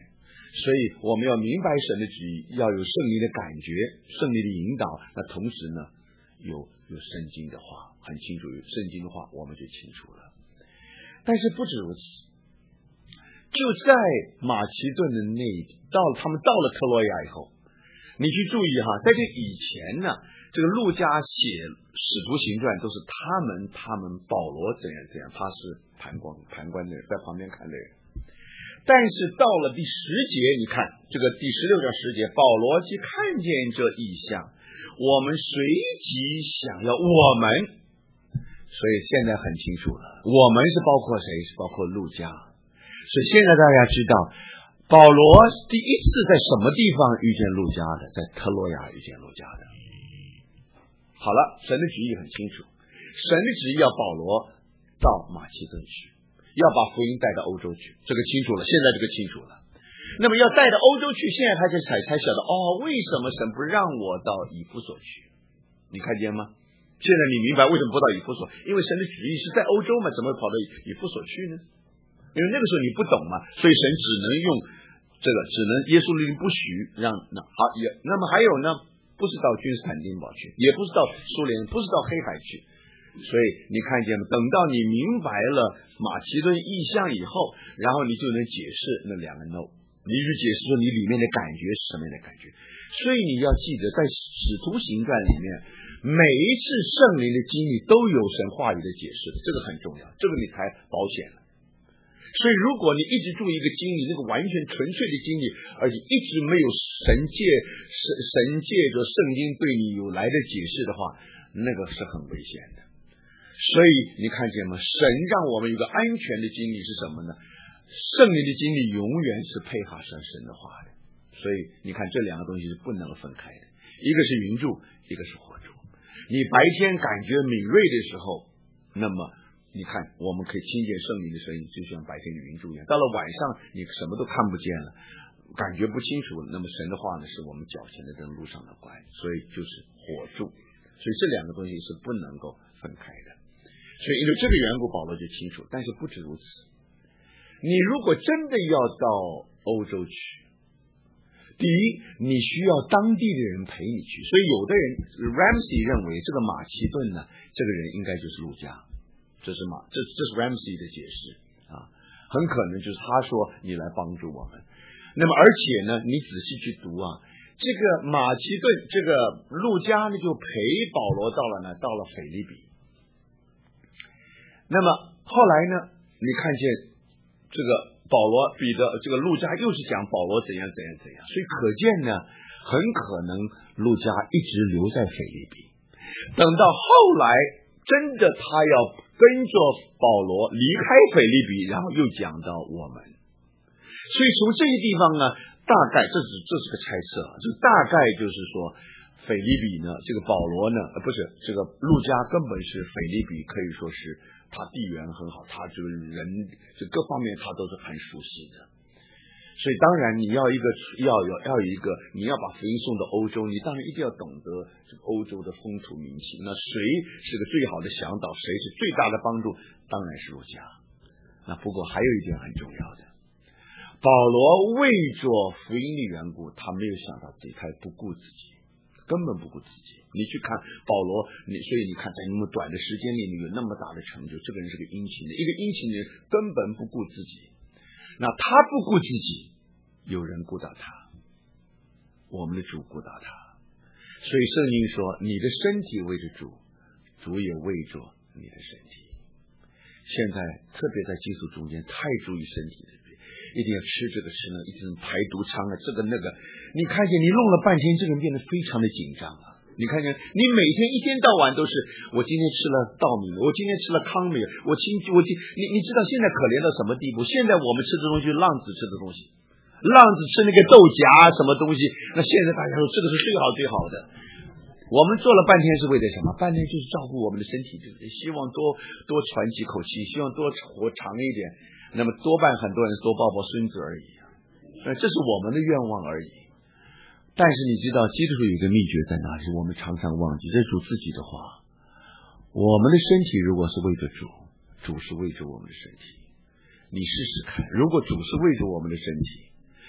所以我们要明白神的旨意，要有圣灵的感觉，圣灵的引导。那同时呢，有有圣经的话，很清楚，有圣经的话我们就清楚了。但是不止如此，就在马其顿的那到了他们到了特洛亚以后，你去注意哈，在这以前呢，这个路加写使徒行传都是他们他们保罗怎样怎样，他是旁观旁观的人，在旁边看的人。但是到了第十节，你看这个第十六章十节，保罗既看见这异象，我们随即想要我们，所以现在很清楚了，我们是包括谁？是包括路加。所以现在大家知道，保罗第一次在什么地方遇见路加的？在特洛亚遇见路加的。好了，神的旨意很清楚，神的旨意要保罗到马其顿去，要把福音带到欧洲去，这个清楚了，现在这个清楚了。那么要带到欧洲去，现在他就才才晓得，哦，为什么神不让我到以弗所去？你看见吗？现在你明白为什么不到以弗所？因为神的旨意是在欧洲嘛，怎么跑到以弗所去呢？因为那个时候你不懂嘛，所以神只能用这个，只能耶稣律不许让那好也。那么还有呢，不是到君士坦丁堡去，也不是到苏联，不是到黑海去。所以你看见吗？等到你明白了马其顿意象以后，然后你就能解释那两个 no， 你就解释说你里面的感觉是什么样的感觉。所以你要记得，在使徒行传里面，每一次圣灵的经历都有神话语的解释，这个很重要，这个你才保险了。所以如果你一直注意一个经历，那个完全纯粹的经历，而且一直没有神借神神借着圣经对你有来的解释的话，那个是很危险的。所以你看见吗？神让我们有个安全的经历是什么呢？圣灵的经历永远是配合上神的话的。所以你看这两个东西是不能分开的，一个是云柱，一个是火柱。你白天感觉敏锐的时候，那么你看我们可以听见圣灵的声音，就像白天的云柱一样。到了晚上你什么都看不见了，感觉不清楚了，那么神的话呢是我们脚前的灯，路上的光，所以就是火柱。所以这两个东西是不能够分开的。所以因为这个缘故，保罗就清楚。但是不止如此，你如果真的要到欧洲去，第一，你需要当地的人陪你去。所以有的人 Ramsey 认为这个马其顿呢，这个人应该就是路加，这是马这这是 Ramsey 的解释啊，很可能就是他说你来帮助我们。那么而且呢，你仔细去读啊，这个马其顿这个路加呢就陪保罗到了呢，到了腓立比。那么后来呢，你看见这个保罗彼得这个路加又是讲保罗怎样怎样怎样，所以可见呢，很可能路加一直留在腓立比，等到后来真的他要跟着保罗离开腓立比，然后又讲到我们。所以从这个地方呢，大概这是这是个猜测，这大概就是说腓立比呢，这个保罗呢，呃，不是这个路加根本是腓立比，可以说是他地缘很好，他这个人这各方面他都是很熟悉的。所以当然你要一个要有要有一个你要把福音送到欧洲，你当然一定要懂得这个欧洲的风土民情。那谁是个最好的向导，谁是最大的帮助，当然是路加。那不过还有一点很重要的，保罗为着福音的缘故，他没有想到自己，他不顾自己，根本不顾自己。你去看保罗，你所以你看在那么短的时间里，你有那么大的成就，这个人是个殷勤的，一个殷勤的人根本不顾自己。那他不顾自己，有人顾到他，我们的主顾到他。所以圣经说，你的身体为着主，主也为着你的身体。现在特别在基督中间太注意身体了，一定要吃这个吃那，一直排毒疮啊，这个那个。你看见你弄了半天，这个人变得非常的紧张啊。你看见你每天一天到晚都是，我今天吃了稻米，我今天吃了糠米，我今我今你你知道现在可怜到什么地步？现在我们吃的东西，浪子吃的东西，浪子吃那个豆荚什么东西，那现在大家说这个是最好最好的。我们做了半天是为了什么？半天就是照顾我们的身体，对不对？希望多多喘几口气，希望多活长一点。那么多半很多人多抱抱孙子而已，这是我们的愿望而已。但是你知道基督徒有一个秘诀在哪里？我们常常忘记，这是主自己的话。我们的身体如果是为着主，主是为着我们的身体。你试试看，如果主是为着我们的身体，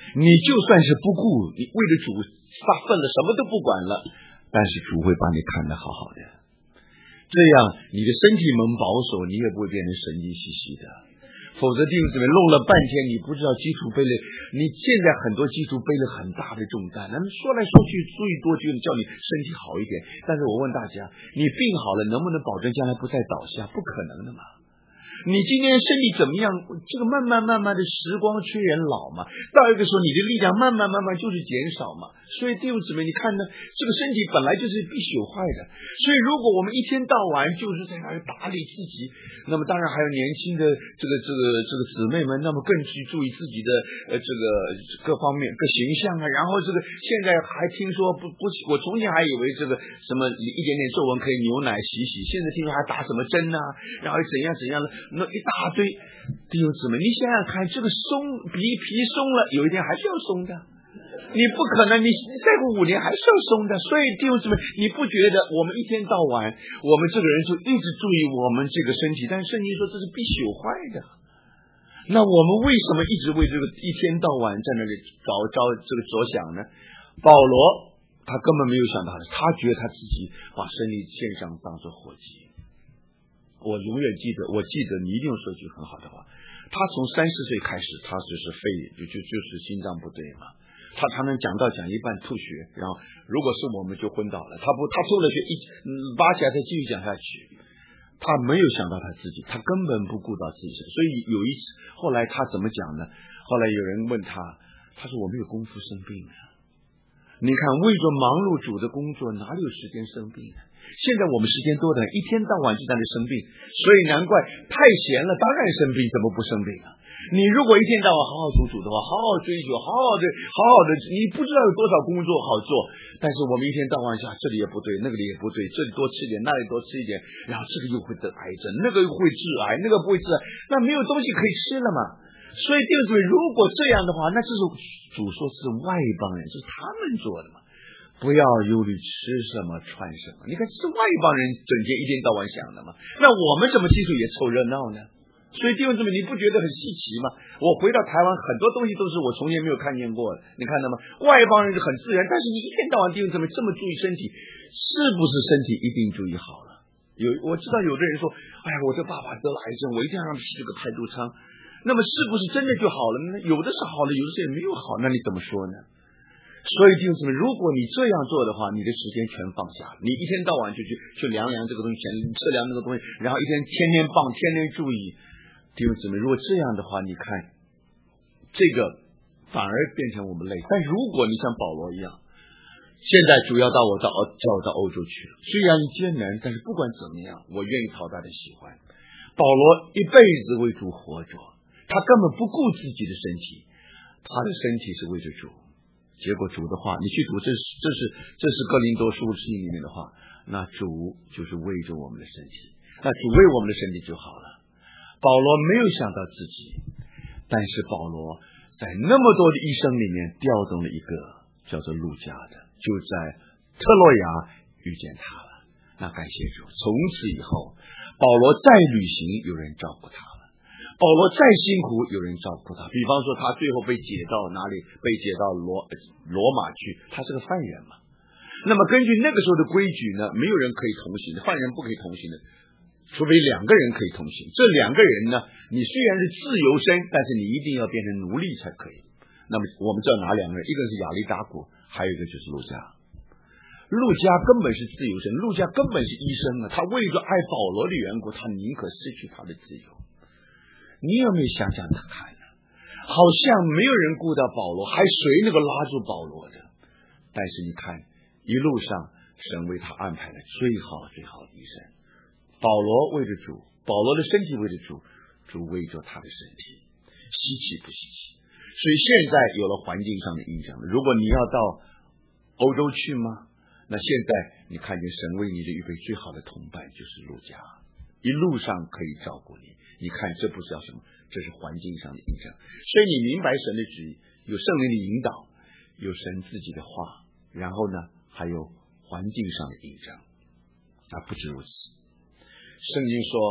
你就算是不顾，你为了主发奋了，什么都不管了，但是主会把你看得好好的。这样你的身体能保守，你也不会变成神经兮兮的。否则弟兄姊妹弄了半天，你不知道基础背了，你现在很多基础背了很大的重担，那么说来说去最多就叫你身体好一点。但是我问大家，你病好了能不能保证将来不再倒下？不可能的嘛。你今天身体怎么样？这个慢慢慢慢的时光催人老嘛，到一个时候你的力量慢慢慢慢就是减少嘛。所以弟兄姊妹，你看呢，这个身体本来就是必朽坏的。所以如果我们一天到晚就是在那里打理自己，那么当然还有年轻的这个这个这个姊妹们，那么更去注意自己的呃这个各方面各形象啊。然后这个现在还听说不不，我从前还以为这个什么一点点皱纹可以牛奶洗洗，现在听说还打什么针啊，然后怎样怎样的。那一大堆弟兄姊妹，你想想看，这个松皮皮松了，有一天还是要松的，你不可能，你再过五年还是要松的。所以弟兄姊妹，你不觉得我们一天到晚，我们这个人就一直注意我们这个身体，但是圣经说这是必朽坏的。那我们为什么一直为这个一天到晚在那里搞着这个着想呢？保罗他根本没有想到的，他觉得他自己把生命献上当作火鸡。我永远记得，我记得你一定说句很好的话。他从三十岁开始，他就是肺就就就是心脏不对嘛，他他能讲到讲一半吐血，然后如果是我们就昏倒了。他不，他吐了血一嗯拔起来再继续讲下去。他没有想到他自己，他根本不顾到自己。所以有一次，后来他怎么讲呢？后来有人问他，他说我没有功夫生病啊。你看，为着忙碌主的工作，哪里有时间生病呢？现在我们时间多的，一天到晚就在那生病，所以难怪太闲了，当然生病，怎么不生病啊？你如果一天到晚好好读主的话，好好追求，好好的，好好的，你不知道有多少工作好做。但是我们一天到晚想，这里也不对，那个里也不对，这里多吃一点，那里多吃一点，然后这个又会得癌症，那个又会致癌，那个不会致癌，那没有东西可以吃了嘛。所以弟兄姊妹，如果这样的话，那这是主说是外邦人，是他们做的嘛。不要忧虑吃什么穿什么，你看是外邦人整天一天到晚想的嘛。那我们怎么基础也凑热闹呢？所以弟兄姊妹，你不觉得很稀奇吗？我回到台湾，很多东西都是我从前没有看见过的，你看到吗？外邦人是很自然，但是你一天到晚弟兄姊妹这么注意身体，是不是身体一定注意好了？有我知道有的人说，哎呀，我这爸爸得了癌症，我一定要让他吃这个排毒仓。那么是不是真的就好了呢？有的是好了，有的是也没有好，那你怎么说呢？所以弟兄姊妹，如果你这样做的话，你的时间全放下了，你一天到晚就去去量量这个东西，测量那个东西，然后一天天天棒，天天注意。弟兄姊妹，如果这样的话，你看这个反而变成我们累。但如果你像保罗一样，现在主要到我到叫我到欧洲去了，虽然艰难，但是不管怎么样，我愿意讨他的喜欢。保罗一辈子为主活着，他根本不顾自己的身体，他的身体是为着主。结果主的话，你去读，这是这是这是哥林多书信里面的话，那主就是为着我们的身体，那主为我们的身体就好了。保罗没有想到自己，但是保罗在那么多的医生里面调动了一个叫做路加的，就在特洛亚遇见他了。那感谢主，从此以后，保罗再旅行，有人照顾他。保罗再辛苦，有人照顾他。比方说，他最后被解到哪里？被解到罗罗马去，他是个犯人嘛。那么根据那个时候的规矩呢，没有人可以同行的，犯人不可以同行的，除非两个人可以同行。这两个人呢，你虽然是自由身，但是你一定要变成奴隶才可以。那么我们知道哪两个人？一个是亚利达古，还有一个就是路加。路加根本是自由身，路加根本是医生啊，他为了爱保罗的缘故，他宁可失去他的自由。你有没有想想他看呢？好像没有人顾到保罗，还谁能够拉住保罗的？但是你看，一路上神为他安排了最好最好的医生。保罗为着主，保罗的身体为着主，主为着他的身体，稀奇不稀奇？所以现在有了环境上的印证。如果你要到欧洲去吗？那现在你看见神为你的预备最好的同伴就是路加，一路上可以照顾你。你看，这不是叫什么？这是环境上的印证。所以你明白神的旨意，有圣灵的引导，有神自己的话，然后呢，还有环境上的印证。啊，不止如此。圣经说，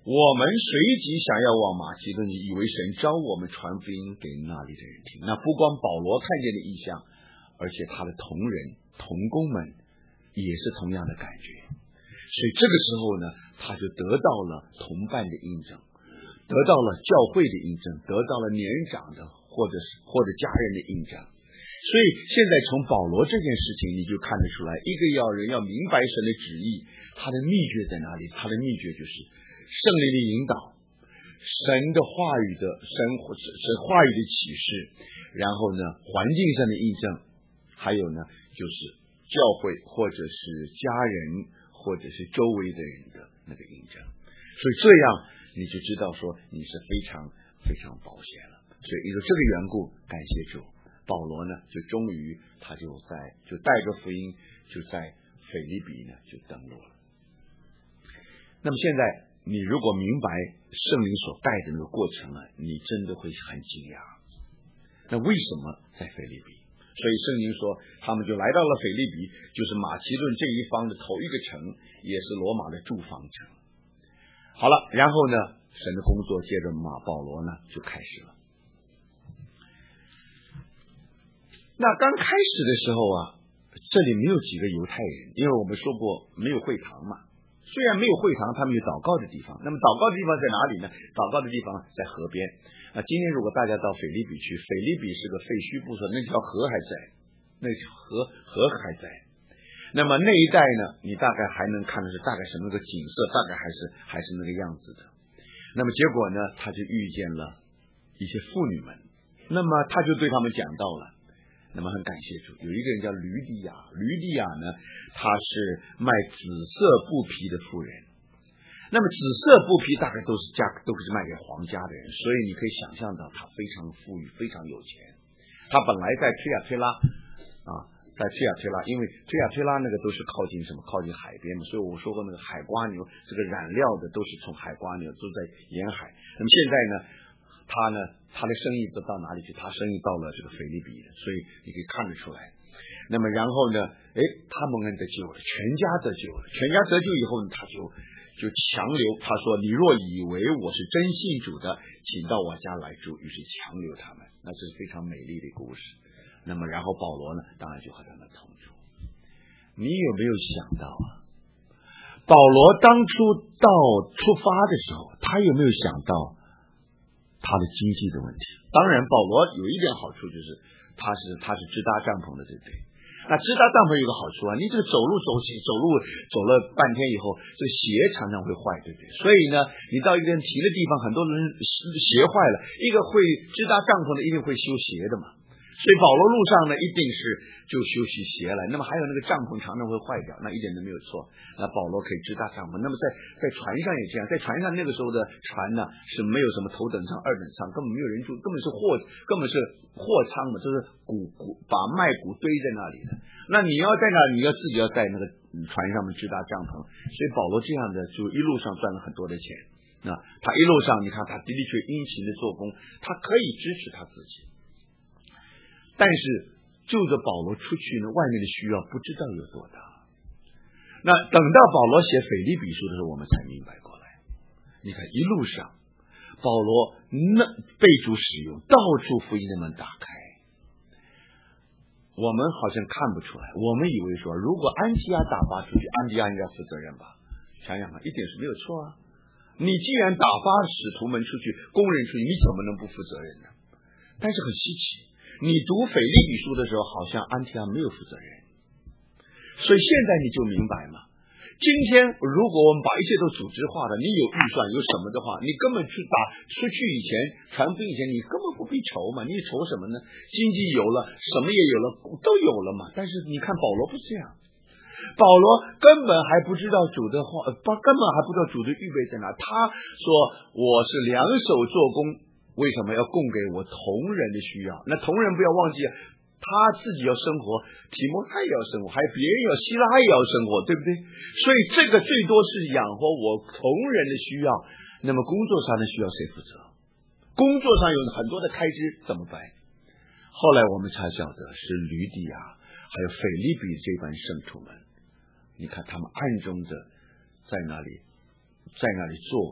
我们随即想要往马其顿，以为神召我们传福音给那里的人听。那不光保罗看见了异象，而且他的同仁同工们也是同样的感觉。所以这个时候呢，他就得到了同伴的印证，得到了教会的印证，得到了年长的或者是或者家人的印证。所以现在从保罗这件事情你就看得出来，一个要人要明白神的旨意，他的秘诀在哪里？他的秘诀就是圣灵的引导，神的话语的神神话语的启示，然后呢环境上的印证，还有呢就是教会或者是家人或者是周围的人的那个印证。所以这样你就知道说你是非常非常保险了。所以因为这个缘故，感谢主，保罗呢就终于他就在就带着福音就在腓立比呢就登陆了。那么现在你如果明白圣灵所带的那个过程啊，你真的会很惊讶。那为什么在腓立比？所以圣经说他们就来到了腓立比，就是马其顿这一方的头一个城，也是罗马的驻防城。好了，然后呢神的工作接着马保罗呢就开始了。那刚开始的时候啊，这里没有几个犹太人，因为我们说过没有会堂嘛。虽然没有会堂，他们有祷告的地方。那么祷告的地方在哪里呢？祷告的地方在河边。啊，今天如果大家到腓立比去，腓立比是个废墟部落，那条河还在，那条河河还在。那么那一带呢，你大概还能看的是大概什么个景色，大概还是还是那个样子的。那么结果呢，他就遇见了一些妇女们，那么他就对他们讲到了。那么很感谢主，有一个人叫吕底亚，吕底亚呢，他是卖紫色布皮的妇人。那么紫色布皮大概都是价都是卖给皇家的人，所以你可以想象到他非常富裕，非常有钱。他本来在推亚推拉啊，在推亚推拉，因为推亚推拉那个都是靠近什么？靠近海边嘛，所以我说过那个海瓜牛，这个染料的都是从海瓜牛都在沿海。那么现在呢？他呢，他的生意都到哪里去？他生意到了这个腓立比的，所以你可以看得出来。那么然后呢，哎，他蒙恩得救了，全家得救了，全家得救以后呢，他就就强留，他说：“你若以为我是真信主的，请到我家来住。”于是强留他们，那这是非常美丽的故事。那么然后保罗呢，当然就和他们同住。你有没有想到啊？保罗当初到出发的时候，他有没有想到他的经济的问题？当然保罗有一点好处，就是他是他是支搭帐篷的，对不对？那支搭帐篷有个好处啊，你这个走路走起走路走了半天以后，这鞋常常会坏，对不对？所以呢，你到一个人提的地方，很多人鞋坏了，一个会支搭帐篷的一定会修鞋的嘛。所以保罗路上呢，一定是就休息鞋来。那么还有那个帐篷常常会坏掉，那一点都没有错。那保罗可以支搭帐篷。那么在在船上也这样，在船上那个时候的船呢是没有什么头等舱、二等舱，根本没有人住，根本是货，根本是货仓嘛，就是谷谷把麦谷堆在那里的。那你要在那，你要自己要在那个船上面支搭帐篷。所以保罗这样的就一路上赚了很多的钱。那他一路上，你看他的确殷勤的做工，他可以支持他自己。但是就着保罗出去呢，外面的需要不知道有多大。那等到保罗写腓立比书的时候，我们才明白过来。你看一路上保罗那被主使用，到处福音的门打开，我们好像看不出来。我们以为说如果安提阿打发出去，安提阿应该负责任吧？想想看，一点是没有错啊。你既然打发使徒们出去，工人出去，你怎么能不负责任呢？但是很稀奇，你读腓立比书的时候，好像安提阿没有负责任。所以现在你就明白嘛，今天如果我们把一切都组织化了，你有预算有什么的话，你根本去打出去以前传福音以前，你根本不必愁嘛，你愁什么呢？经济有了，什么也有了，都有了嘛。但是你看保罗不是这样，保罗根本还不知道主的话，根本还不知道主的预备在哪。他说我是两手做工，为什么要供给我同人的需要？那同人不要忘记，他自己要生活，提摩太也要生活，还有别人要希拉也要生活，对不对？所以这个最多是养活我同人的需要。那么工作上的需要谁负责？工作上有很多的开支怎么办？后来我们才晓得是吕底亚还有腓立比这班圣徒们，你看他们暗中的在那里在那里做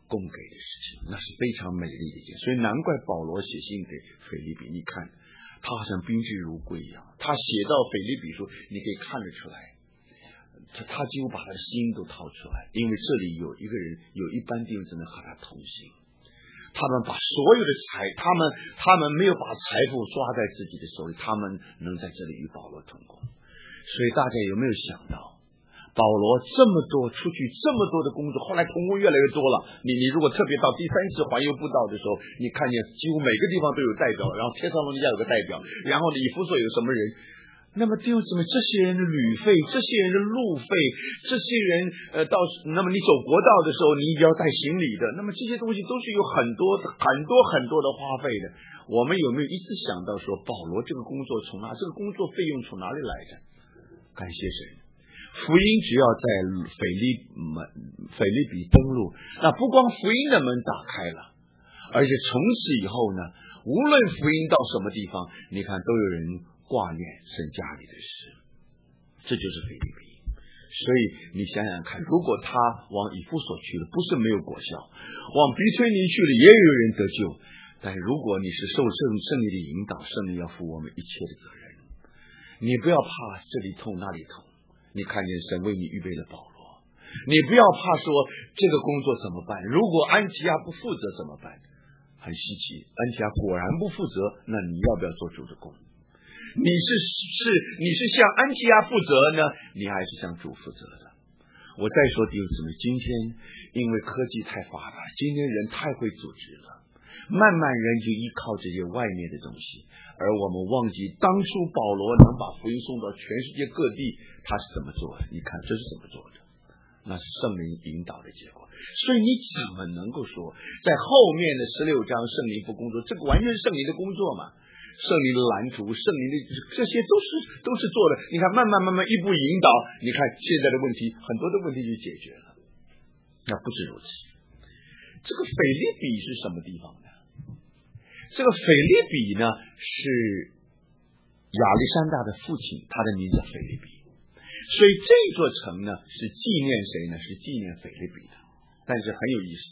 供给的事情，那是非常美丽的一件。所以难怪保罗写信给腓立比，你看他好像宾至如归一样。他写到腓立比书，你可以看得出来，他他几乎把他的心都掏出来，因为这里有一个人，有一班弟兄姊妹和他同行，他们把所有的财，他们他们没有把财富抓在自己的手里，他们能在这里与保罗同工。所以大家有没有想到？保罗这么多出去这么多的工作，后来同工越来越多了。你你如果特别到第三次环游布道的时候，你看见几乎每个地方都有代表，然后帖撒罗尼迦有个代表，然后以弗所有什么人。那么弟兄姊妹，这些人的旅费，这些人的路费，这些人呃到那么你走国道的时候，你也要带行李的。那么这些东西都是有很多很多很多的花费的。我们有没有一次想到说，保罗这个工作从哪？这个工作费用从哪里来的？感谢神。福音只要在腓利门、腓利比登陆，那不光福音的门打开了，而且从此以后呢，无论福音到什么地方，你看都有人挂念神家里的事，这就是腓利比。所以你想想看，如果他往以弗所去了，不是没有果效；往比推尼去了，也有人得救。但如果你是受圣圣灵的引导，圣灵要负我们一切的责任。你不要怕这里痛那里痛。你看见神为你预备了保罗，你不要怕说这个工作怎么办？如果安提亚不负责怎么办？很稀奇，安提亚果然不负责，那你要不要做主的工？你是是你是向安提亚负责呢，你还是向主负责的？我再说弟兄姊妹，今天因为科技太发达，今天人太会组织了，慢慢人就依靠这些外面的东西，而我们忘记当初保罗能把福音送到全世界各地，他是怎么做的？你看这是怎么做的？那是圣灵引导的结果。所以你怎么能够说在后面的十六章圣灵不工作？这个完全是圣灵的工作嘛，圣灵的蓝图，圣灵的这些都是都是做的。你看慢慢慢慢一步引导，你看现在的问题，很多的问题就解决了。那不止如此，这个腓立比是什么地方呢？这个腓立比呢是亚历山大的父亲，他的名字腓立比，所以这座城呢是纪念谁呢？是纪念腓立比的。但是很有意思，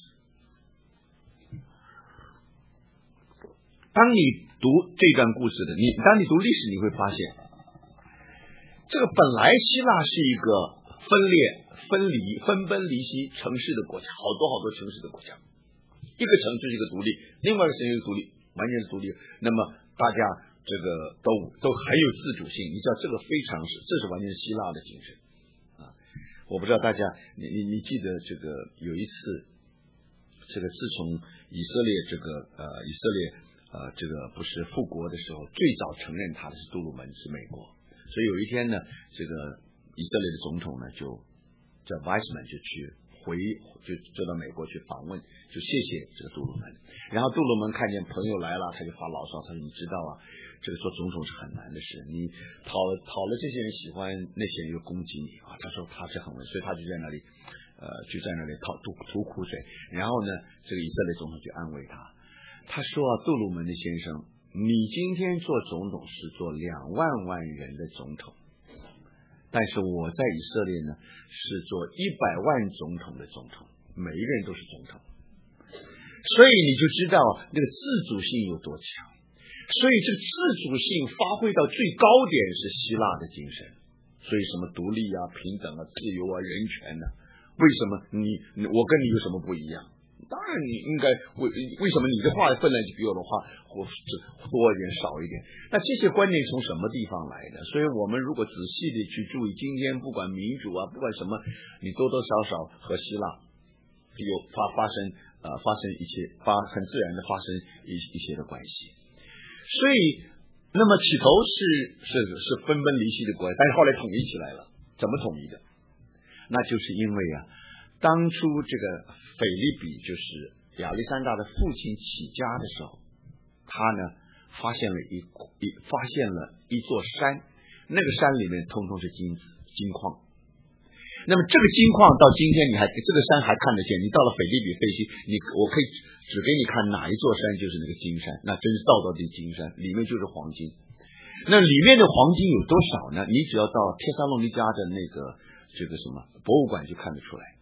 当你读这段故事的，你当你读历史，你会发现，这个本来希腊是一个分裂、分离、分崩离析城市的国家，好多好多城市的国家，一个城就是一个独立，另外一个城就是独立，完全是独立。那么大家这个都都很有自主性，你知道这个非常是，这是完全是希腊的精神啊！我不知道大家，你你你记得这个有一次，这个自从以色列这个呃以色列呃这个不是复国的时候，最早承认他的是杜鲁门，是美国。所以有一天呢，这个以色列的总统呢就叫 Weizmann 就去回就就到美国去访问，就谢谢这个杜鲁门。然后杜鲁门看见朋友来了，他就发牢骚，他说你知道啊，这个做总统是很难的事，你讨讨了这些人喜欢，那些人又攻击你啊。他说他是很稳，所以他就在那里呃就在那里讨吐吐苦水。然后呢，这个以色列总统就安慰他，他说啊，杜鲁门的先生，你今天做总统是做两万万人的总统，但是我在以色列呢是做一百万总统的总统，每一个人都是总统。所以你就知道那个自主性有多强。所以这个自主性发挥到最高点是希腊的精神。所以什么独立啊、平等啊、自由啊、人权呢、啊？为什么你我跟你有什么不一样？当然你应该为为什么你的话分量就比我的话或多一点少一点？那这些观念从什么地方来的？所以我们如果仔细的去注意，今天不管民主啊，不管什么，你多多少少和希腊有发发生呃发生一些发很自然的发生一一些的关系。所以那么起头是是是分崩离析的国家，但是后来统一起来了。怎么统一的？那就是因为啊，当初这个腓立比就是亚历山大的父亲起家的时候，他呢发现了一一发现了一座山，那个山里面通通是金子金矿。那么这个金矿到今天你还这个山还看得见，你到了腓立比废墟，你我可以指给你看哪一座山就是那个金山，那真是道道的金山，里面就是黄金。那里面的黄金有多少呢？你只要到帖撒罗尼迦的那个这个什么博物馆就看得出来。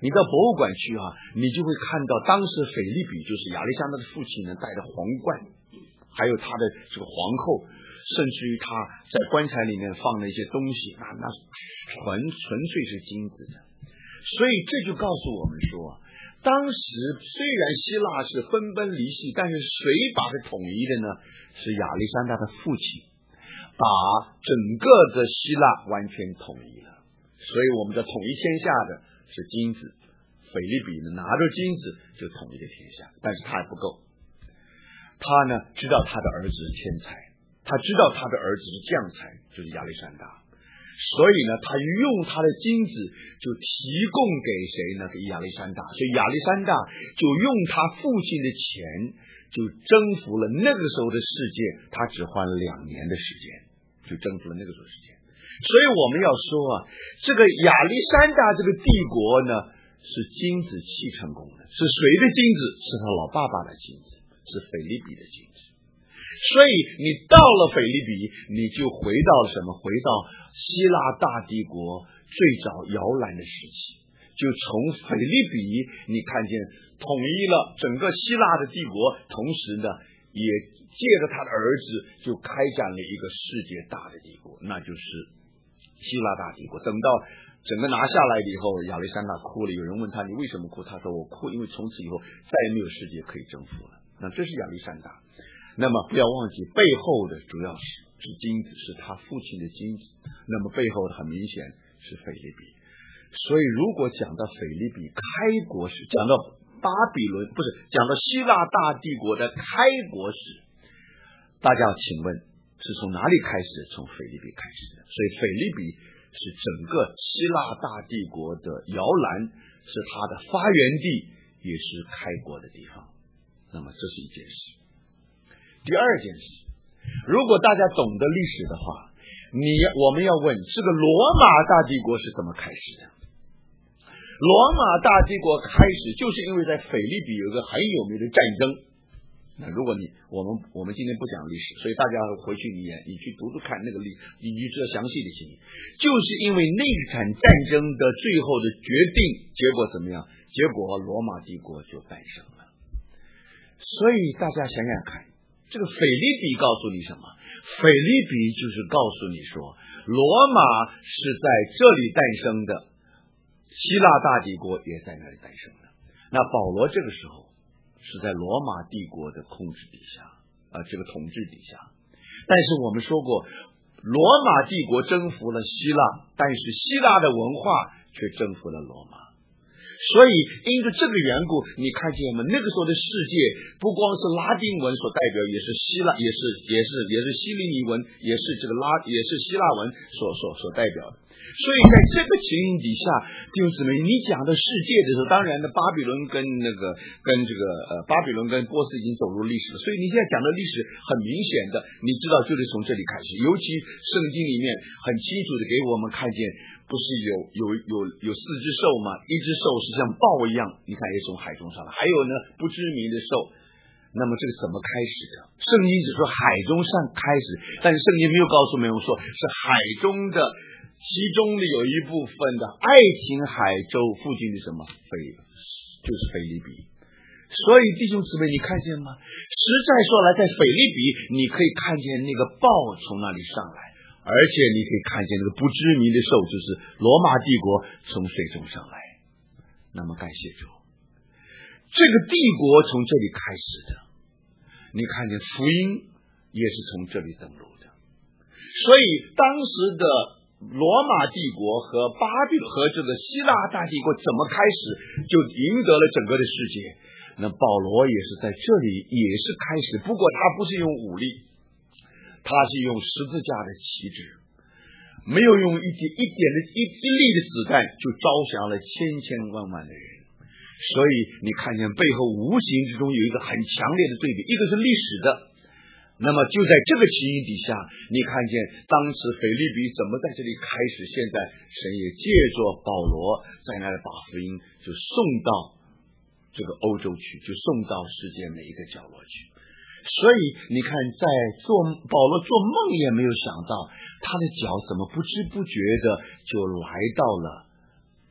你到博物馆去啊，你就会看到当时腓利比就是亚历山大的父亲呢，戴着皇冠，还有他的这个皇后，甚至于他在棺材里面放了一些东西，那那纯纯粹是金子的。所以这就告诉我们说，当时虽然希腊是分崩离析，但是谁把它统一的呢？是亚历山大的父亲，把整个的希腊完全统一了。所以我们叫统一天下的是金子，腓利比呢拿着金子就统一了天下，但是他还不够。他呢知道他的儿子是天才，他知道他的儿子是将才，就是亚历山大，所以呢他用他的金子就提供给谁呢？给亚历山大。所以亚历山大就用他父亲的钱就征服了那个时候的世界，他只花了两年的时间就征服了那个时候的世界。所以我们要说啊，这个亚历山大这个帝国呢是金子砌成功的，是谁的金子？是他老爸爸的金子，是腓利比的金子。所以你到了腓利比，你就回到了什么？回到希腊大帝国最早摇篮的时期，就从腓利比你看见统一了整个希腊的帝国，同时呢也借着他的儿子就开展了一个世界大的帝国，那就是希腊大帝国。等到整个拿下来了以后，亚历山大哭了。有人问他你为什么哭？他说我哭因为从此以后再也没有世界可以征服了。那这是亚历山大。那么不要忘记背后的主要是是金子，是他父亲的金子。那么背后的很明显是腓利比。所以如果讲到腓利比开国史，讲到巴比伦，不是讲到希腊大帝国的开国史，大家要请问是从哪里开始的？从腓利比开始的。所以腓利比是整个希腊大帝国的摇篮，是它的发源地，也是开国的地方。那么这是一件事。第二件事，如果大家懂得历史的话，你我们要问这个罗马大帝国是怎么开始的？罗马大帝国开始就是因为在腓利比有一个很有名的战争。那如果你我们我们今天不讲历史，所以大家回去你也你去读读看那个历，你就知道详细的情形。就是因为那场战争的最后的决定结果怎么样？结果罗马帝国就诞生了。所以大家想想看，这个腓利比告诉你什么？腓利比就是告诉你说，罗马是在这里诞生的，希腊大帝国也在那里诞生的。那保罗这个时候是在罗马帝国的控制底下啊、呃，这个统治底下。但是我们说过，罗马帝国征服了希腊，但是希腊的文化却征服了罗马。所以因着这个缘故，你看见吗？那个时候的世界不光是拉丁文所代表，也是希腊，也是也是也是希利尼文，也是这个拉，也是希腊文所所所代表的。所以在这个情形底下，弟兄姊妹，你讲的世界的时候，当然的巴比伦跟那个跟这个呃巴比伦跟波斯已经走入历史了，所以你现在讲的历史很明显的，你知道就是从这里开始。尤其圣经里面很清楚的给我们看见，不是有有有有四只兽吗？一只兽是像豹一样，你看也从海中上来，还有呢不知名的兽。那么这个怎么开始的？圣经只说海中上开始，但是圣经没有告诉我们说是海中的其中的有一部分的爱琴海州附近的什么腓，就是腓利比。所以弟兄姊妹，你看见吗？实在说来，在腓利比你可以看见那个豹从那里上来，而且你可以看见那个不知名的兽，就是罗马帝国从水中上来。那么感谢主，这个帝国从这里开始的。你看见福音也是从这里登陆的。所以当时的罗马帝国和巴比伦和这个希腊大帝国怎么开始就赢得了整个的世界？那保罗也是在这里也是开始，不过他不是用武力，他是用十字架的旗帜，没有用一点一点的一一粒的子弹就招降了千千万万的人。所以你看见背后无形之中有一个很强烈的对比，一个是历史的，那么就在这个情形底下，你看见当时腓利比怎么在这里开始，现在神也借着保罗在那里把福音就送到这个欧洲去，就送到世界每一个角落去。所以你看，在做保罗做梦也没有想到，他的脚怎么不知不觉的就来到了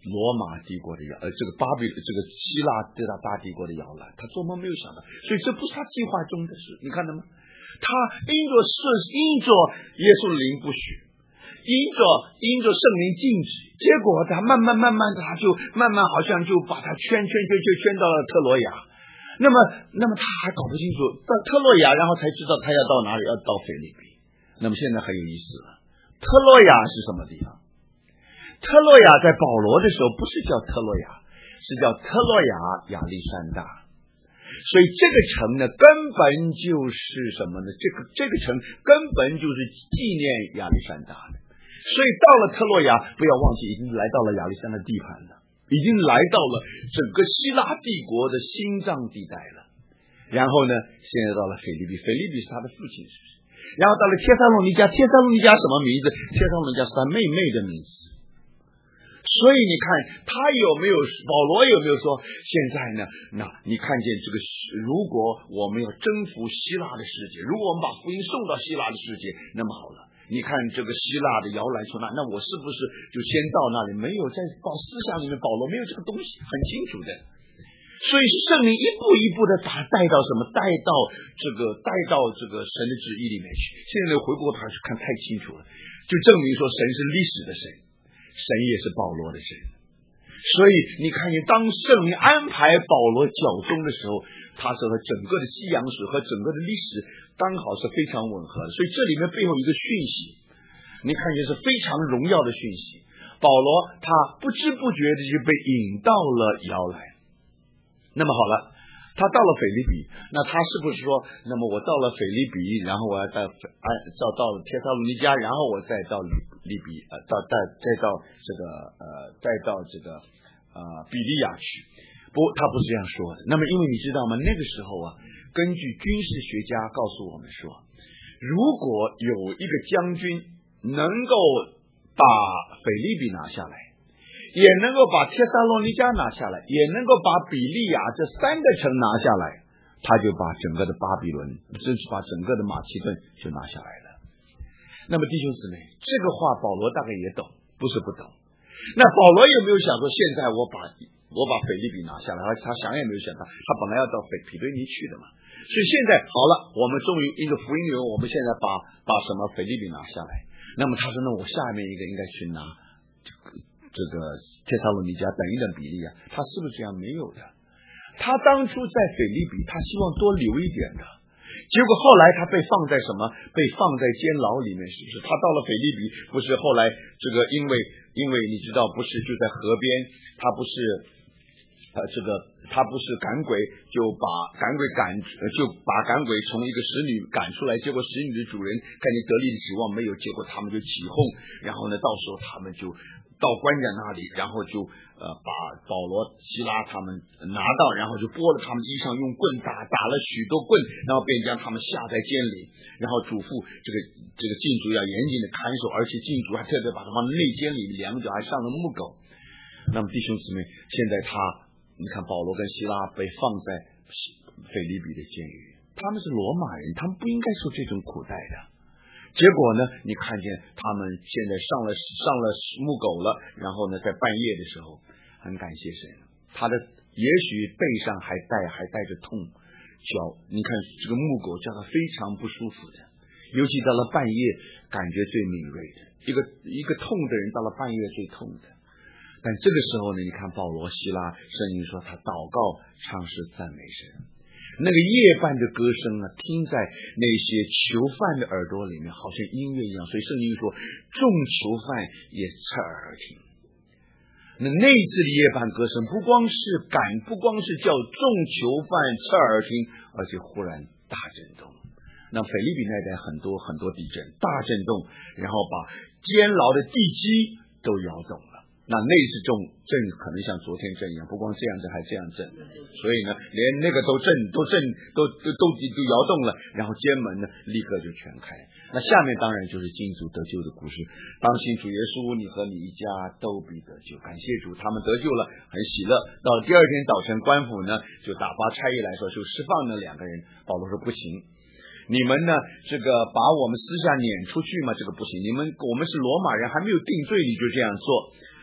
罗马帝国的摇，呃，这个巴比这个希腊这大大帝国的摇篮，他做梦没有想到，所以这不是他计划中的事，你看到吗？他因着是因着耶稣的灵不许，因着因着圣灵禁止，结果他慢慢慢慢他就慢慢好像就把他圈圈圈圈圈到了特罗亚，那么那么他还搞不清楚到特罗亚，然后才知道他要到哪里，要到腓立比。那么现在很有意思了，特罗亚是什么地方？特洛亚在保罗的时候不是叫特洛亚，是叫特洛亚亚历山大。所以这个城呢，根本就是什么呢？这个这个城根本就是纪念亚历山大的。所以到了特洛亚，不要忘记已经来到了亚历山大地盘了，已经来到了整个希腊帝国的心脏地带了。然后呢，现在到了腓立比，腓立比是他的父亲，是不是？然后到了帖撒罗尼迦，帖撒罗尼迦什么名字？帖撒罗尼迦是他妹妹的名字。所以你看他有没有，保罗有没有说，现在呢，那你看见这个，如果我们要征服希腊的世界，如果我们把福音送到希腊的世界，那么好了，你看这个希腊的摇篮说，那那我是不是就先到那里？没有，在保思想里面，保罗没有这个东西，很清楚的。所以是圣灵一步一步的把他带到什么？带到这个带到这个神的旨意里面去。现在回过头去看太清楚了，就证明说神是历史的神。神也是保罗的神，所以你看见当圣灵安排保罗脚中的时候，他是和整个的西洋史和整个的历史刚好是非常吻合的。所以这里面背后一个讯息，你看见是非常荣耀的讯息。保罗他不知不觉的就被引到了摇篮。那么好了，他到了腓立比，那他是不是说，那么我到了腓立比，然后我要到按照到了帖撒罗尼迦，然后我再到利利比呃到再再到这个呃再到这个呃比利亚去？不，他不是这样说的。那么因为你知道吗？那个时候啊，根据军事学家告诉我们说，如果有一个将军能够把腓立比拿下来，也能够把帖撒罗尼迦拿下来，也能够把比利亚这三个城拿下来，他就把整个的巴比伦，就是把整个的马其顿就拿下来了。那么弟兄姊妹，这个话保罗大概也懂，不是不懂。那保罗有没有想说，现在我把我把腓立比拿下来？他想也没有想到，他本来要到腓毗尼去的嘛。所以现在好了，我们终于一个福音流，我们现在把把什么腓立比拿下来。那么他说，那我下面一个应该去拿这个这个帖撒罗尼迦，等一等比利亚，他是不是这样？没有的。他当初在腓立比，他希望多留一点的，结果后来他被放在什么？被放在监牢里面，是不是？他到了腓立比，不是后来这个因为因为你知道，不是就在河边，他不是呃这个他不是赶鬼，就把赶鬼赶就把赶鬼从一个使女赶出来，结果使女的主人看见得力的指望没有，结果他们就起哄，然后呢，到时候他们就到官长那里，然后就呃把保罗、希拉他们拿到，然后就剥了他们衣裳，用棍打，打了许多棍，然后便将他们下在监里，然后嘱咐这个这个禁主要严谨的看守，而且禁主还特别把他放在内监里，两脚还上了木狗。那么弟兄姊妹，现在他你看保罗跟希拉被放在腓立比的监狱，他们是罗马人，他们不应该受这种苦待的。结果呢，你看见他们现在上了上了木狗了，然后呢，在半夜的时候，很感谢神，他的也许背上还带还带着痛，脚你看这个木狗叫他非常不舒服的，尤其到了半夜，感觉最敏锐的，一个一个痛的人到了半夜最痛的。但这个时候呢，你看保罗、希拉，圣经说他祷告、唱诗、赞美神。那个夜半的歌声啊，听在那些囚犯的耳朵里面，好像音乐一样。所以圣经说，众囚犯也侧耳而听。那那次的夜半歌声，不光是感，不光是叫众囚犯侧耳听，而且忽然大震动。那腓立比那带很多很多地震，大震动，然后把监牢的地基都摇动了。那那是重震，可能像昨天震一样，不光这样震，还这样震，所以呢，连那个都震，都震，都都都都摇动了，然后监门呢立刻就全开。那下面当然就是金主得救的故事。当信主耶稣，你和你一家都必得救，感谢主，他们得救了，很喜乐。到第二天早晨，官府呢就打发差役来说，就释放那两个人。保罗说不行。你们呢？这个把我们私下撵出去嘛？这个不行。你们我们是罗马人，还没有定罪，你就这样做。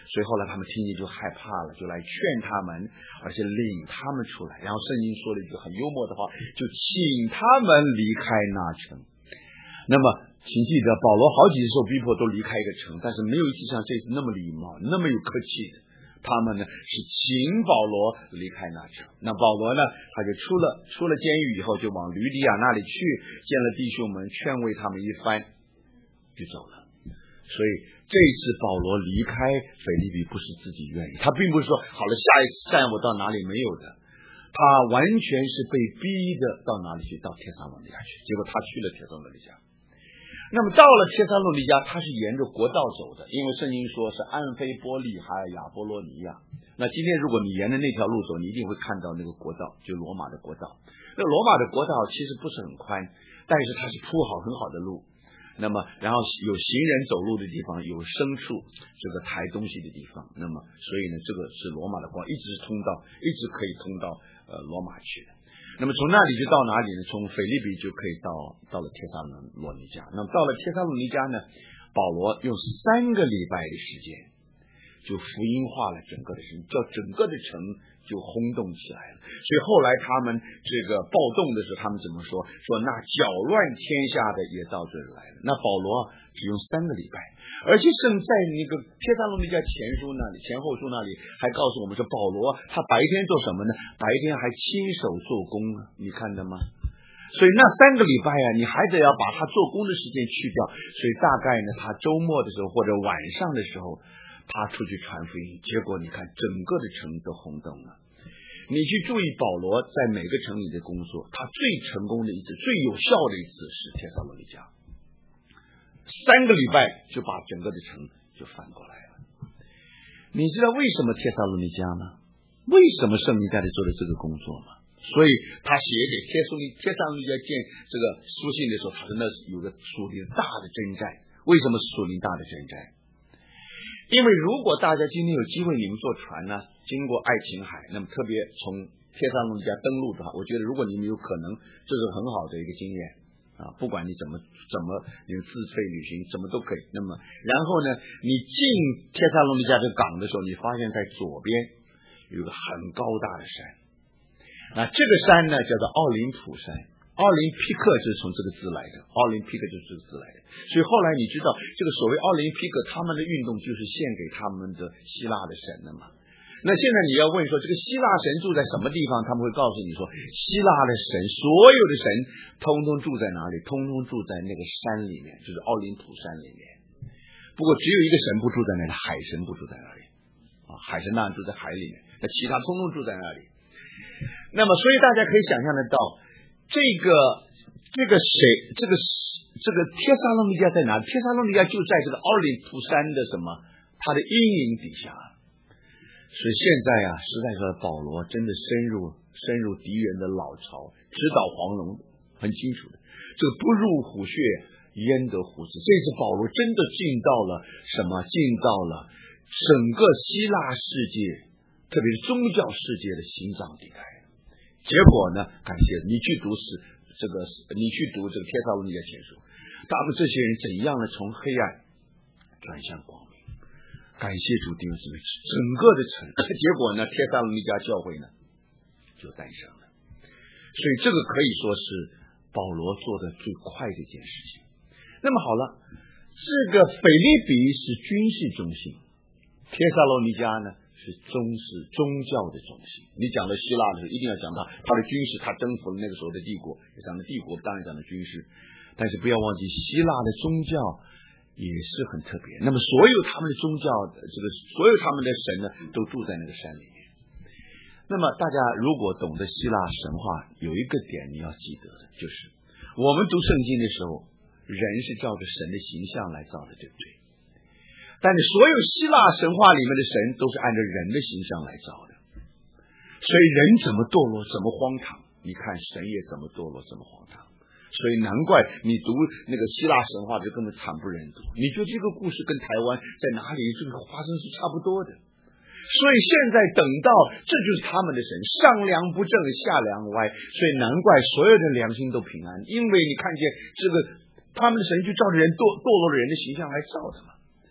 所以后来他们听见就害怕了，就来劝他们，而且领他们出来。然后圣经说了一句很幽默的话，就请他们离开那城。那么请记得，保罗好几次受逼迫都离开一个城，但是没有一次像这次那么礼貌，那么有客气的。他们呢是请保罗离开那城。那保罗呢，他就出了出了监狱以后，就往吕底亚那里去，见了弟兄们，劝慰他们一番，就走了。所以这次保罗离开腓立比不是自己愿意，他并不是说好了下一次站我到哪里，没有的，他完全是被逼的到哪里去，到帖撒罗尼迦去。结果他去了帖撒罗尼迦。那么到了帖撒罗尼迦，他是沿着国道走的，因为圣经说是安菲波利还有亚波罗尼亚。那今天如果你沿着那条路走，你一定会看到那个国道，就罗马的国道。那罗马的国道其实不是很宽，但是它是铺好很好的路。那么然后有行人走路的地方，有牲畜这个抬东西的地方。那么所以呢，这个是罗马的国，一直通到一直可以通到呃罗马去的。那么从那里就到哪里呢？从腓立比就可以到到了帖撒罗尼迦。那么到了帖撒罗尼迦呢，保罗用三个礼拜的时间就福音化了整个的城，叫整个的城就轰动起来了。所以后来他们这个暴动的时候，他们怎么说？说那搅乱天下的也到这里来了。那保罗只用三个礼拜，而且圣在那个帖撒罗尼迦前书那里、前后书那里还告诉我们说，保罗他白天做什么呢？白天还亲手做工啊，你看到吗？所以那三个礼拜啊，你还得要把他做工的时间去掉。所以大概呢，他周末的时候或者晚上的时候，他出去传福音，结果你看整个的城都轰动了。你去注意保罗在每个城里的工作，他最成功的一次、最有效的一次是帖撒罗尼迦，三个礼拜就把整个的城就翻过来了。你知道为什么帖撒罗尼迦吗？为什么圣灵在这里做的这个工作吗？所以他写给帖撒罗尼帖撒罗尼迦见这个书信的时候，他说那是有个属灵大的征战。为什么是属灵大的征战？因为如果大家今天有机会你们坐船呢，经过爱琴海，那么特别从帖撒罗尼迦登陆的话，我觉得如果你们有可能，这是很好的一个经验啊，不管你怎么怎么你自费旅行怎么都可以。那么然后呢，你进帖撒罗尼迦这个港的时候，你发现在左边有个很高大的山，那这个山呢叫做奥林普山。奥林匹克就是从这个字来的，奥林匹克就是这个字来的。所以后来你知道这个所谓奥林匹克他们的运动就是献给他们的希腊的神的嘛。那现在你要问说这个希腊神住在什么地方，他们会告诉你说希腊的神所有的神通通住在哪里？通通住在那个山里面，就是奥林普山里面。不过只有一个神不住在那里，海神不住在那里啊，海神当然住在海里面，那其他通通住在那里。那么所以大家可以想象得到，这个这个谁这个这个帖撒罗尼迦在哪里？帖撒罗尼迦就在这个奥林普山的什么它的阴影底下。所以现在啊，实在说保罗真的深入深入敌人的老巢，直捣黄龙，很清楚的，这个不入虎穴焉得虎子。这次保罗真的进到了什么？进到了整个希腊世界，特别是宗教世界的心脏地带。结果呢，感谢你去读是这个，你去读这个帖撒罗尼迦前书，他们这些人怎样的从黑暗转向光明。感谢主弟兄姊妹，整个的城，结果呢，帖撒罗尼迦教会呢就诞生了。所以这个可以说是保罗做的最快的一件事情。那么好了，这个腓立比是军事中心，帖撒罗尼迦呢是宗是宗教的中心。你讲到希腊的时候，一定要讲到他的军事，他征服了那个时候的帝国，也讲到帝国，当然讲到军事，但是不要忘记希腊的宗教也是很特别。那么所有他们的宗教，这个所有他们的神呢，都住在那个山里面。那么大家如果懂得希腊神话，有一个点你要记得的，就是我们读圣经的时候，人是照着神的形象来造的，对不对？但是所有希腊神话里面的神都是按照人的形象来造的，所以人怎么堕落怎么荒唐，你看神也怎么堕落怎么荒唐。所以难怪你读那个希腊神话就根本惨不忍睹。你觉得这个故事跟台湾在哪里这个发生是差不多的。所以现在等到这就是他们的神，上梁不正下梁歪，所以难怪所有的良心都平安，因为你看见这个他们的神就照着人堕堕落的人的形象来造的嘛。